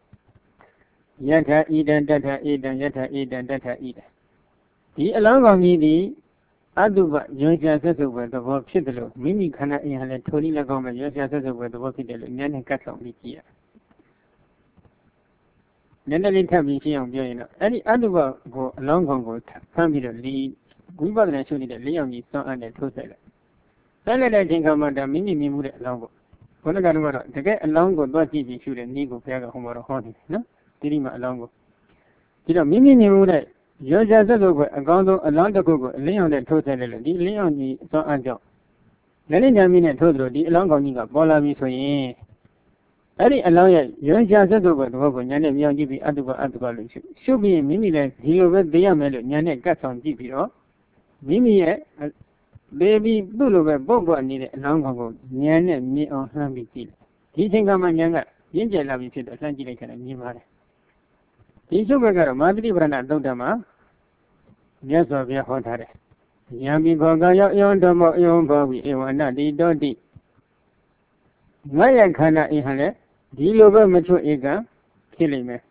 Yata Edan Data Edan Yata Edan Data Eda. The along of me. Aduba, you just said over the work Chidlo, Mimi Kana in a Tony Lagoma, you just said over the work in the Nana Castle here. Nana Tabi, any Aduba go along go, family lead, we were naturally the Leon son and the Tosella. Then I think about the Mimi Mimu along. What I got to get along with what he should and Nigo Piaga Homer Horny, no? Dirima along. Did a Mimi Mimu. You just over a gondo along the Google, Leon that total, the Leon the so until. Then I mean, I told you the long on you, Bola Miso. Any allow you just over the Google, Yana Young Gibi Aduba, should be a mini he over the Yamel, Yana got on GPO. Mimi, baby, Bulu, Bobo needed a long ago, Yana, me on Hamby. He think I'm a younger, Ginger Lavi to the Atlantic and Nimar. ဒီချုပ်ဘက်ကတော့မာသတိပရဏသုတ်တမှာမြတ်စွာဘုရားဟောထားတယ်ယံပိဘောကရောက်ဧဝံဓမ္မောဧဝံဘောဝိဧဝံအနတ္တိတောတိငါရဲ့ခန္ဓာအိဟံလည်းဒီလိုပဲမချွတ်ဧကံဖြစ်လိမ့်မယ်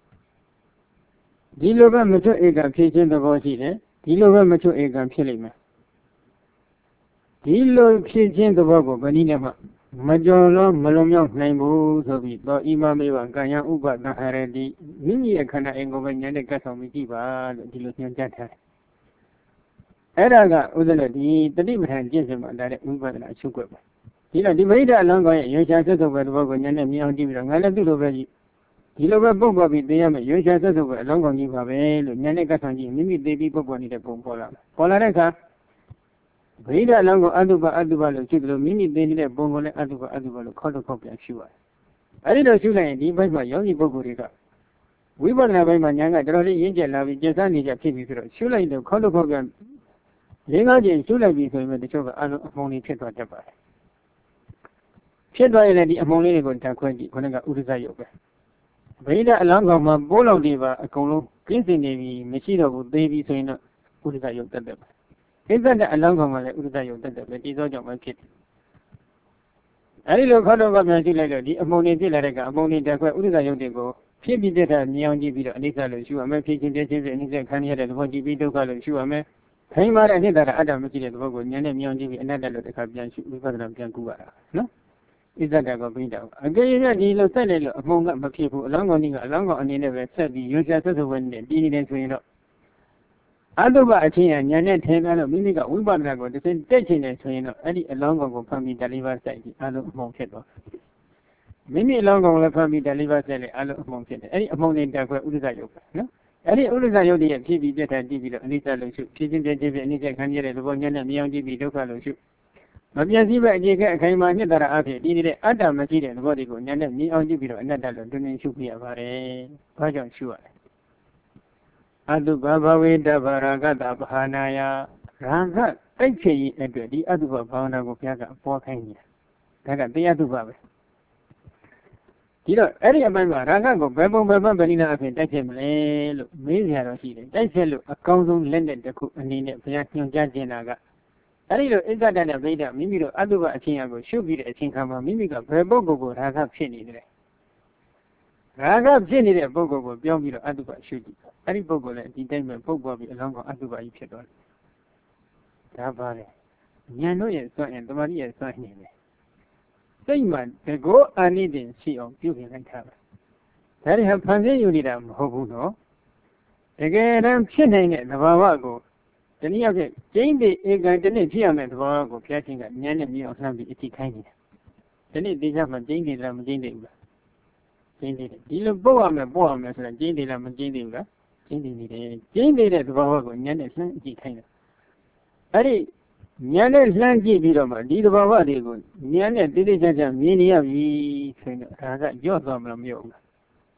ဒီလိုပဲမချွတ်ဧကံဖြစ်ခြင်းသဘောရှိတယ်ဒီလိုပဲမချွတ်ဧကံဖြစ်လိမ့်မယ်ဒီလိုဖြစ်ခြင်းသဘောကိုဘယ်နည်းနဲ့မှမကြော်လို့မလွန်မြောက်နိုင်ဘူးဆိုပြီးတော့ဣမမေဝကံယဥပဒဟရတိမိမိရဲ့ခန္ဓာအိမ်ကိုပဲဉာဏ်နဲ့ကတ်ဆောင်ပြီးကြည့်ပါလို့ဒီလိုညွှန်ကြားထားတယ်အဲ့ဒါကဥဒ္ဒလဒီတတိပဋ္ဌာန်ကျင့်စဉ်မှာဒါတဲ့ဝိပဿနာအချုပ်ွက်ပဲဒီတော့ဒီပရိဒအလောင်းကောင်းရဲ့ရွှေရှာဆက်စုပ်ပဲသဘောကိုဉာဏ်နဲ့မြင်အောင်ကြည့်ပြီးတော့ငါလည်းသူ့လိုပဲကြည့်ဒီလိုပဲပုတ်ပေါ်ပြီးသိရမယ်ရွှေရှာဆက်စုပ်ပဲအလောင်းကောင်းကြီးပါပဲလို့ဉာဏ်နဲ့ကတ်ဆောင်ကြည့်မိမိသိပြီးပုတ်ပေါ်နေတဲ့ပုံပေါ်လာမယ်ပေါ်လာတဲ့အခါပရိဒအလောင်းကိုအတုပလို့ရှုတယ်လို့မိမိသိနေတဲ့ပုံကိုလည်းအတုပလို့ခေါက်တော့ခေါက်ပြန်ရှုရတယ်အဲ့ဒီလိုရှုလိုက်ရင်ဒီဘက်မှာယောဂီပုဂ္ဂိုလ်တွေကဝိပဿနာဘက်မှာဉာဏ်ကတော်တော်လေးရင့်ကျက်လာပြီးကျက်စားနေကြဖြစ်ပြီးဆိုတော့ရှုလိုက်တော့ခေါက်တော့ခေါက်ပြန်၄-၅ကျင်ရှုလိုက်ပြီးဆိုရင်တချို့ကအလုံးအမှုန်လေးဖြစ်သွားတတ်ပါတယ်ဖြစ်သွားရင်လည်းဒီအမှုန်လေးတွေကိုဓာတ်ခွဲကြည့်ခொနဲ့ကဥဒ္ဒဇယုတ်ပဲဗိဓာအလောင်းကောင်မှာပိုးလောက်တွေပါအကုန်လုံးကျင်းစင်နေပြီမရှိတော့ဘူးသေးပြီဆိုရင်တော့ဥဒ္ဒဇယုတ်တတ်တယ်ပဲကိစ္စတဲ့အလောင်းကောင်မှာလည်းဥဒ္ဒဇယုတ်တတ်တယ်ပဲဒီသောကြောင့်ပဲဖြစ်တယ်အဲဒီလိုခေါက်တော့ပြန်ရှုလိုက်တော့ဒီအမှုန်တွေဖြစ်လာတဲ့ကအမှုန်တွေဓာတ်ခွဲဥဒ္ဒဇယုတ်တွေကိုဖြစ်ပြီးတဲ့မြင်အောင်ကြည့်ပြီးတော့အနိစ္စလို့ရှုရမယ်ဖြစ်ခြင်းတည်းခြင်းအနိစ္စခံရတဲ့သဘောကြည့်ပြီးဒုက္ခလို့ရှုရမယ်ခိုင်းပါတဲ့အနှစ်သာရအတ္တမရှိတဲ့သဘောကိုဉာဏ်နဲ့မြင်အောင်ကြည့်ပြီးအနတ္တလို့တစ်ခါပြန်ရှုဝိပဿနာပြန်ကူရတာနော်ဣဇ္ဇတကပိဋ္ဌာအကယ်၍ဒီလိုဆက်လိုက်လို့အမှုန်ကမဖြစ်ဘူးအလောင်းကောင်ကြီးကအလောင်းကောင်အနေနဲ့ပဲဆက်ပြီးရွှေရှာဆက်စုပ်ဝဲနေပြီးနေတယ်ဆိုရင်တော့အတုပအချင်းဉာဏ်နဲ့ထင်တယ်လို့မိမိကဝိပဿနာကိုတစ်စင်းတက်ချင်တယ်ဆိုရင်တော့အဲ့ဒီအလောင်းကောင်ကိုဖန်ပြီးဓာတ်လေးပါးစိုက်ပြီးအလုံးအမှုန်ဖြစ်သွားမိမိအလောင်းကောင်လည်းဖန်ပြီးဓာတ်လေးပါးစိုက်လိုက်အလုံးအမှုန်ဖြစ်တယ်အဲ့ဒီအမှုန်တွေတက်ခွဲဥဒ္ဒဇယုတ်ပဲနော်အဲ့ဒီဥဒ္ဒဇယုတ်ရဲ့ဖြစ်ပြီးပြတ်တဲ့တည်ပြီးတော့အနိစ္စလို့ရှုဖြစ်ခြင်းပြည့်ခြင်းအနိစ္စခံရတဲ့သဘောဉာဏ်နဲ့မြင်အောင်ကြည့်ပြီးဒုက္ခလို့ရှုမပြည့်စည်ပဲအခြေခဲအခိုင်အမာနှစ်သာရအဖြစ်ဒီနေတဲ့အတ္တမရှိတဲ့သဘောတွေကိုဉာဏ်နဲ့မြင်အောင်ကြည့်ပြီးတော့အနတ္တလို့တွင်တွင်ရှုပြရပါတယ်။ဘာကြောင့်ရှုရလဲ။အတုပဘဝေတဗရာဂတဘာနာယရာဂတိုက်ဖြစ်ရေးအတွက်ဒီအတုပဘာဝနာကိုဘုရားကအပေါ်ခိုင်းနေတာ။ဒါကတရားတုပပဲ။ဒီတော့အဲ့ဒီအပိုင်းမှာရာဂကိုဘယ်ပုံဘယ်ပန်းဗလိနာအဖြစ်တိုက်ဖြစ်မလဲလို့မေးကြရတော့ရှိတယ်။တိုက်ဖြစ်လို့အကောင်းဆုံးလက်နဲ့တစ်ခုအနေနဲ့ဘုရားညွှန်ကြားခြင်းတာကအဲ့ဒီလိုဣဇ္ဇတနဲ့ဗိဓာမိမိတို့အတုပအချင်းအကိုရှုပြီးတဲ့အချိန်ခါမှာမိမိကဘယ်ပုဂ္ဂိုလ်ကိုရာဂဖြစ်နေတယ်ရာဂဖြစ်နေတဲ့ပုဂ္ဂိုလ်ကိုပြောပြီးတော့အတုပရှုကြည့်အဲ့ဒီပုဂ္ဂိုလ်လည်းဒီတိုင်းပဲပုဂ္ဂိုလ်ပြီးအလောင်းကအတုပကြီးဖြစ်သွားတယ်ဒါပါလေဉာဏ်တို့ရဲ့စွန့်ရင်တမာတိရဲ့စွန့်နေတယ်စိတ်မှတကောအာနိသင်ရှိအောင်ပြုပြင်လိုက်တာပဲဒါတွေဟာဖန်ဆင်းယူနေတာမဟုတ်ဘူးနော်တကယ်တမ်းဖြစ်နိုင်တဲ့သဘာဝကိုတနည်းအားဖြင့်ကျင်းတဲ့ဧကံတစ်နေ့ဖြစ်ရမယ့်သဘောကိုဘုရားရှင်ကဉာဏ်နဲ့မြင်အောင်လှမ်းပြီးအတိခိုင်းနေတာ။ဒီနေ့ဒီချက်မှကျင်းတယ်လားမကျင်းတယ်ဘူးလား။ကျင်းတယ်ဒီလိုပို့ရမယ်ဆိုရင်ကျင်းတယ်လားမကျင်းတယ်ဘူးလား။ကျင်းတယ်နေတယ်။ကျင်းတဲ့သဘောကိုဉာဏ်နဲ့လှမ်းအတိခိုင်းတာ။အဲ့ဒီဉာဏ်နဲ့လှမ်းကြည့်ပြီးတော့မှဒီသဘောတွေကိုဉာဏ်နဲ့တိတိကျကျမြင်နေရပြီဆိုရင်ဒါကကြော့သွားမလို့မရောဘူးလား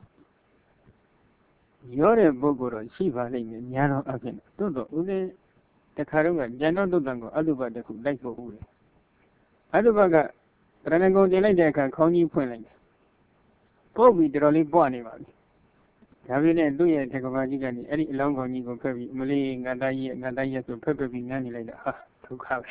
။ရောတဲ့ပုဂ္ဂိုလ်တော့ရှိပါလိမ့်မယ်ညာတော့အဖြစ်သို့တော့ဦးလေးတခါတော့ကဉာဏ်တော်တုတ်တန်ကိုအတုပတစ်ခုလိုက်ဖို့ဦးတယ်အတုပကရဏဂုံတင်လိုက်တဲ့အခါခေါင်းကြီးဖွင့်လိုက်တယ်ပုတ်ပြီးတော်တော်လေးပွားနေပါပြီဒါပေမဲ့သူ့ရဲ့ထေကဘာကြီးကနေအဲ့ဒီအလောင်းခေါင်းကြီးကိုဖက်ပြီးမလေးငါသားကြီးဆိုဖက်ပြီးငန်းနေလိုက်တာဟာဒုက္ခပဲ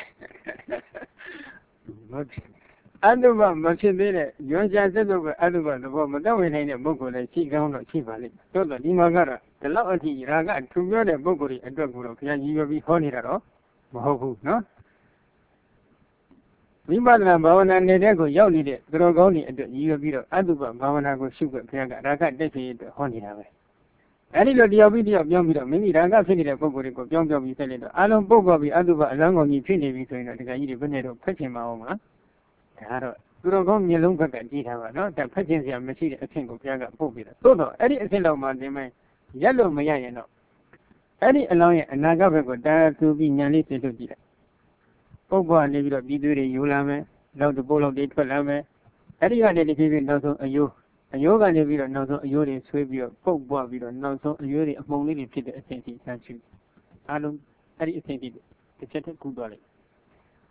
မဖြစ်အတုပမဖြစ်သေးတဲ့ရွှန်ရှားစက်တော့ကအတုပသဘောမတတ်ဝင်နိုင်တဲ့ပုဂ္ဂိုလ်လည်းရှိကောင်းတော့ရှိပါလိမ့်မယ်တိုးတော့ဒီမှာကတော့ဒီလောက်အထိရာဂထူပြောတဲ့ပုဂ္ဂိုလ်တွေအတွက်ကိုတော့ဘုရားကြီးရွယ်ပြီးဟောနေတာတော့မဟုတ်ဘူးနော်ဝိပဿနာဘာဝနာနေတဲ့ကိုရောက်နေတဲ့သူတော်ကောင်းတွေအတွက်ကြီးရွယ်ပြီးတော့အတုပဘာဝနာကိုရှုခွင့်ဘုရားကရာဂတက်ဖြစ်အတွက်ဟောနေတာပဲအဲဒီလိုတယောက်ပြီးတယောက်ပြောင်းပြီးတော့မိမိရာဂဖြစ်နေတဲ့ပုဂ္ဂိုလ်တွေကိုပြောင်းပြီးဆက်လိုက်တော့အလုံးပုဂ္ဂိုလ်ပြီးအတုပအလန်းကောင်ကြီးဖြစ်နေပြီဆိုရင်တော့ဒီကကြီးတွေဘယ်နဲ့တော့ဖက်ချင်ပါအောင်မလားဒါတော့သူတော်ကောင်းမျိုးလုံးဘက်ကကြည့်ထားပါနော်ဒါဖက်ချင်စရာမရှိတဲ့အဖြစ်ကိုဘုရားကပို့ပြီးတော့သို့တော့အဲ့ဒီအဖြစ်လောက်မှဒီမဲ့ရက်လို့မရရင်တော့အဲ့ဒီအလောင်းရဲ့အနာဂတ်ဘက်ကိုတာသူပြီးညာလေးသိထုတ်ကြည့်လိုက်ပုဂ္ဂိုလ်ကနေပြီးတော့ပြီးသွေးတွေယူလာမယ်လောက်တပိုးလောက်တွေထွက်လာမယ်အဲ့ဒီကနေဒီဖြစ်နောက်ဆုံးအယိုးကနေပြီးတော့နောက်ဆုံးအယိုးတွေဆွေးပြီးတော့ပုတ်ပွားပြီးတော့နောက်ဆုံးအယိုးတွေအမှုန်လေးတွေဖြစ်တဲ့အချိန်ထိဆန်းချူအားလုံးအဲ့ဒီအချိန်ထိတစ်ချက်တည်းကူးသွားလိုက်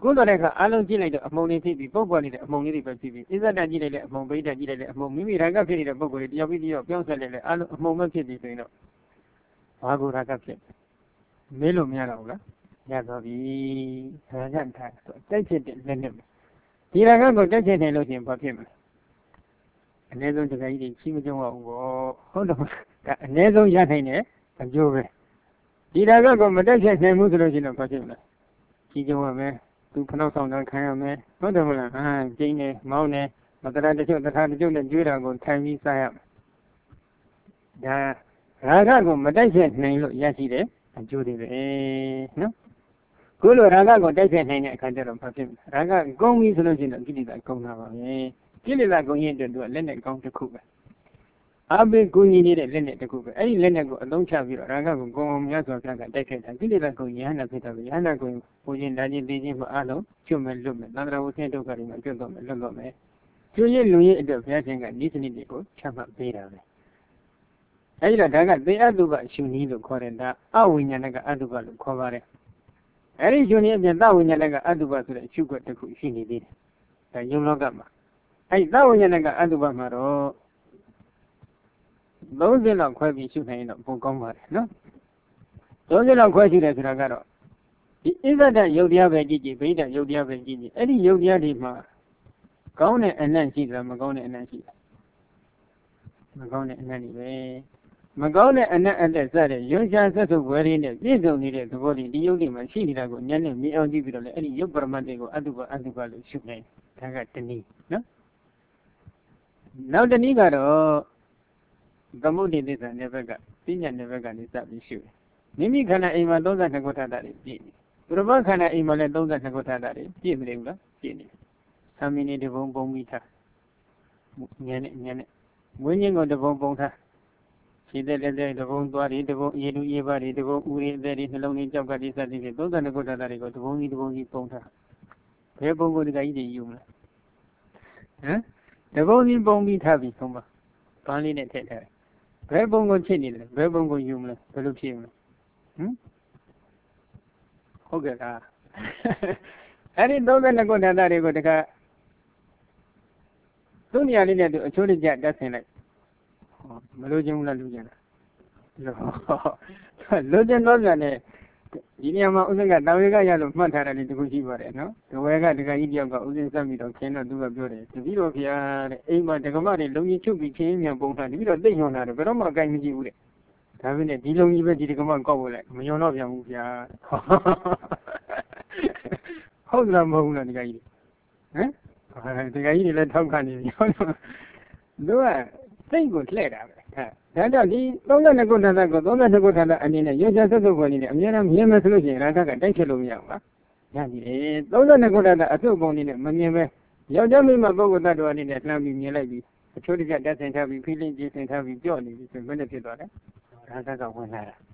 ကိုယ်တော်တဲ့အခါအလုံးကြည့်လိုက်တော့အမုံလေးဖြစ်ပြီးပုဂ္ဂိုလ်နေတဲ့အမုံလေးတွေပဲဖြစ်ပြီးအစ္ဆဒကြည့်လိုက်တဲ့အမုံပိဋကကြည့်လိုက်တဲ့အမုံမိမိရာဂဖြစ်နေတဲ့ပုဂ္ဂိုလ်တွေတယောက်ပြီးတယောက်ပြောင်းဆက်လိုက်တဲ့အလုံးအမုံပဲဖြစ်ပြီးဆိုရင်တော့ဘာကိုရာဂဖြစ်မေးလို့မရတော့ဘူးလားရသွားပြီရာဂထားဆိုတိုက်ဖြစ်တဲ့လက်နဲ့ဒီရာဂကိုတိုက်ဖြစ်နေလို့ရှိရင်ဘာဖြစ်မလဲအနည်းဆုံးတခါကြီးကြီးမကြုံရဘူးပေါ့ဟုတ်တော့ဒါအနည်းဆုံးရနိုင်တဲ့အကျိုးပဲဒီရာဂကိုမတိုက်ဖြစ်နိုင်ဘူးဆိုလို့ရှိရင်တော့ဘာဖြစ်မလဲကြီးကြုံရမယ်သူဖနှောက်ဆောင်တာခံရမယ်ဟုတ်တယ်မလားကျင်းနေမောင်းနေမတရာတချို့တခါတချို့နဲ့ကျွေးတာကိုထိုင်ပြီးစားရမယ်ဒါရာဂကိုမတိုက်ဖြစ်နိုင်လို့ရရှိတဲ့အကျိုးတွေပဲနော်ခုလိုရာဂကိုတိုက်ဖြစ်နိုင်တဲ့အခါကျတော့ဘာဖြစ်မလဲရာဂကုန်းပြီဆိုလို့ရှိရင်တော့ကိလေသာကုန်းတာပါပဲကိလေသာကုန်းရင်အတွက်သူကလက်နဲ့ကောင်းတစ်ခုပဲအဘိကုညီနေတဲ့လက်နဲ့တစ်ခုပဲအဲ့ဒီလက်နဲ့ကိုအသုံးချပြီးတော့ရာဂကိုကုန်းအောင်များစွာပြကတိုက်ခိုက်တာကိလေသာကုန်းရဟန္တာဖြစ်တာပဲရဟန္တာကုန်းပူခြင်းဓာခြင်းသိခြင်းမှအလုံးကျွတ်မဲ့လွတ်မဲ့သန္တရာဝဆင်းဒုက္ခတွေမှာကျွတ်တော့မဲ့လွတ်တော့မဲ့ကျွတ်ရလူရဲ့အတွက်ဘုရားရှင်ကဤစနစ်တွေကိုချမှတ်ပေးတာပဲအဲ့ဒါဒါကသေအတုပရှုနည်းလို့ခေါ်တယ်ဒါအဝိညာဏကအတုပလို့ခေါ်ပါတယ်အဲ့ဒီရှုနည်းအပြင်သဝိညာဏကအတုပဆိုတဲ့အရှုခွက်တစ်ခုရှိနေသေးတယ်ဒါယုံလောကမှာအဲ့ဒီသဝိညာဏကအတုပမှာတော့30လောက်ခွဲပြီးရှုနိုင်ရင်တော့ပုံကောင်းပါတယ်နော်30လောက်ခွဲရှုတယ်ဆိုတာကတော့ဒီအစ္ဆဒယုတ်တရားပဲကြည့်ကြည့်ဗိဓယုတ်တရားပဲကြည့်ကြည့်အဲ့ဒီယုတ်တရားဒီမှာကောင်းတဲ့အနံ့ရှိသလားမကောင်းတဲ့အနံ့ရှိလားမကောင်းတဲ့အနံ့တွေပဲမကောင်းတဲ့အနံ့အသက်စတဲ့ရွှေရှားဆက်စုပ်ဝဲရင်းနဲ့ပြည့်စုံနေတဲ့သဘောဒီယုတ်တွေမှာရှိနေတာကိုဉာဏ်နဲ့မြင်အောင်ကြည့်ပြီးတော့လေအဲ့ဒီယုတ်ပရမတ်တွေကိုအတုပလို့ရှုနိုင်ဒါကတနည်းနော်နောက်တနည်းကတော့သမုဒိသစ္စာနယ်ဘက်ကပညာနယ်ဘက်ကနေစပြီးရှုတယ်မိမိခန္ဓာအိမ်မှာ32ခုထတာတွေပြည့်နေသူတစ်ပါးခန္ဓာအိမ်မှာလည်း32ခုထတာတွေပြည့်မနေဘူးလားပြည့်နေ3မိနစ်တပုံပုံပြီးထားဉာဏ်နဲ့ဝိညာဉ်ကိုတပုံပုံထားခြေသက်လက်သက်တပုံသွားတွေတပုံရေလူရေပါတွေတပုံဥရိအသက်တွေနှလုံးတွေကြောက်ကတိစသည်ဖြင့်32ခုထတာတွေကိုတပုံကြီးပုံထားဘယ်ပုံကိုဒီကကြီးတွေယူမလဲတပုံကြီးပုံပြီးထားပြီးဆုံးပါဘာလေးနဲ့ထည့်ထားဘယ်ပုံကိုချစ်နေလဲဘယ်ပုံကိုယူမလဲဘယ်လိုဖြစ်မလဲဟုတ်ကဲ့လားအဲ့ဒီ32ခုဓာတ်တွေကိုတခါသူ့နေရာလေးနဲ့သူအချိုးတကျတက်ဆင်လိုက်မလို့ခြင်းဘူးလားလူကျင်လားလို့ခြင်းတော့ပြန်နဲ့ဒီနေရာမှာဥစဉ်ကတောင်ရကရလို့မှတ်ထားတယ်တခုရှိပါတယ်နော်ဒဝဲကတခါကြီးတယောက်ကဥစဉ်စက်ပြီးတော့ခင်းတော့သူကပြောတယ်တပည့်တော်ဖေတဲ့အိမ်မှာဒကမတွေလုံကြီးချုပ်ပြီးခင်းမြန်ပုံထားတပည့်တော်သိညွန်တာတယ်ဘယ်တော့မှအကိုင်းမကြည့်ဘူးတဲ့ဒါပေမဲ့ဒီလုံကြီးပဲဒီဒကမကောက်ဖို့လိုက်မညွန်တော့ပြန်ဘူးဗျာဟုတ်လားမဟုတ်လားဒီကကြီးဒီကကြီးတွေလည်းထောက်ခံနေပြီသူကစိတ်ကိုလှဲ့တာပဲဒါကြောင့်ဒီ32ခုထပ်ကို32ခုထပ်အနေနဲ့ရွှေရှားဆက်စုပ်ခွင့်နေတယ်အများအားမြင်မယ်ဆိုလို့ရှိရင်ရာဂကတိုက်ချက်လို့မရဘူးလားရပြီလေ32ခုထပ်အစုပ်ပုံနေနဲ့မမြင်ပဲယောက်ျားမိန်းမပုဂ္ဂိုလ်တ attva အနေနဲ့လှမ်းပြီးမြင်လိုက်ပြီးအချိုးတကျတက်ဆင်ထားပြီးဖိလင်းကျင်းဆင်ထားပြီးကြော့နေပြီဆိုရင်ဘယ်နဲ့ဖြစ်သွားလဲရာဂကဝင်လာတာ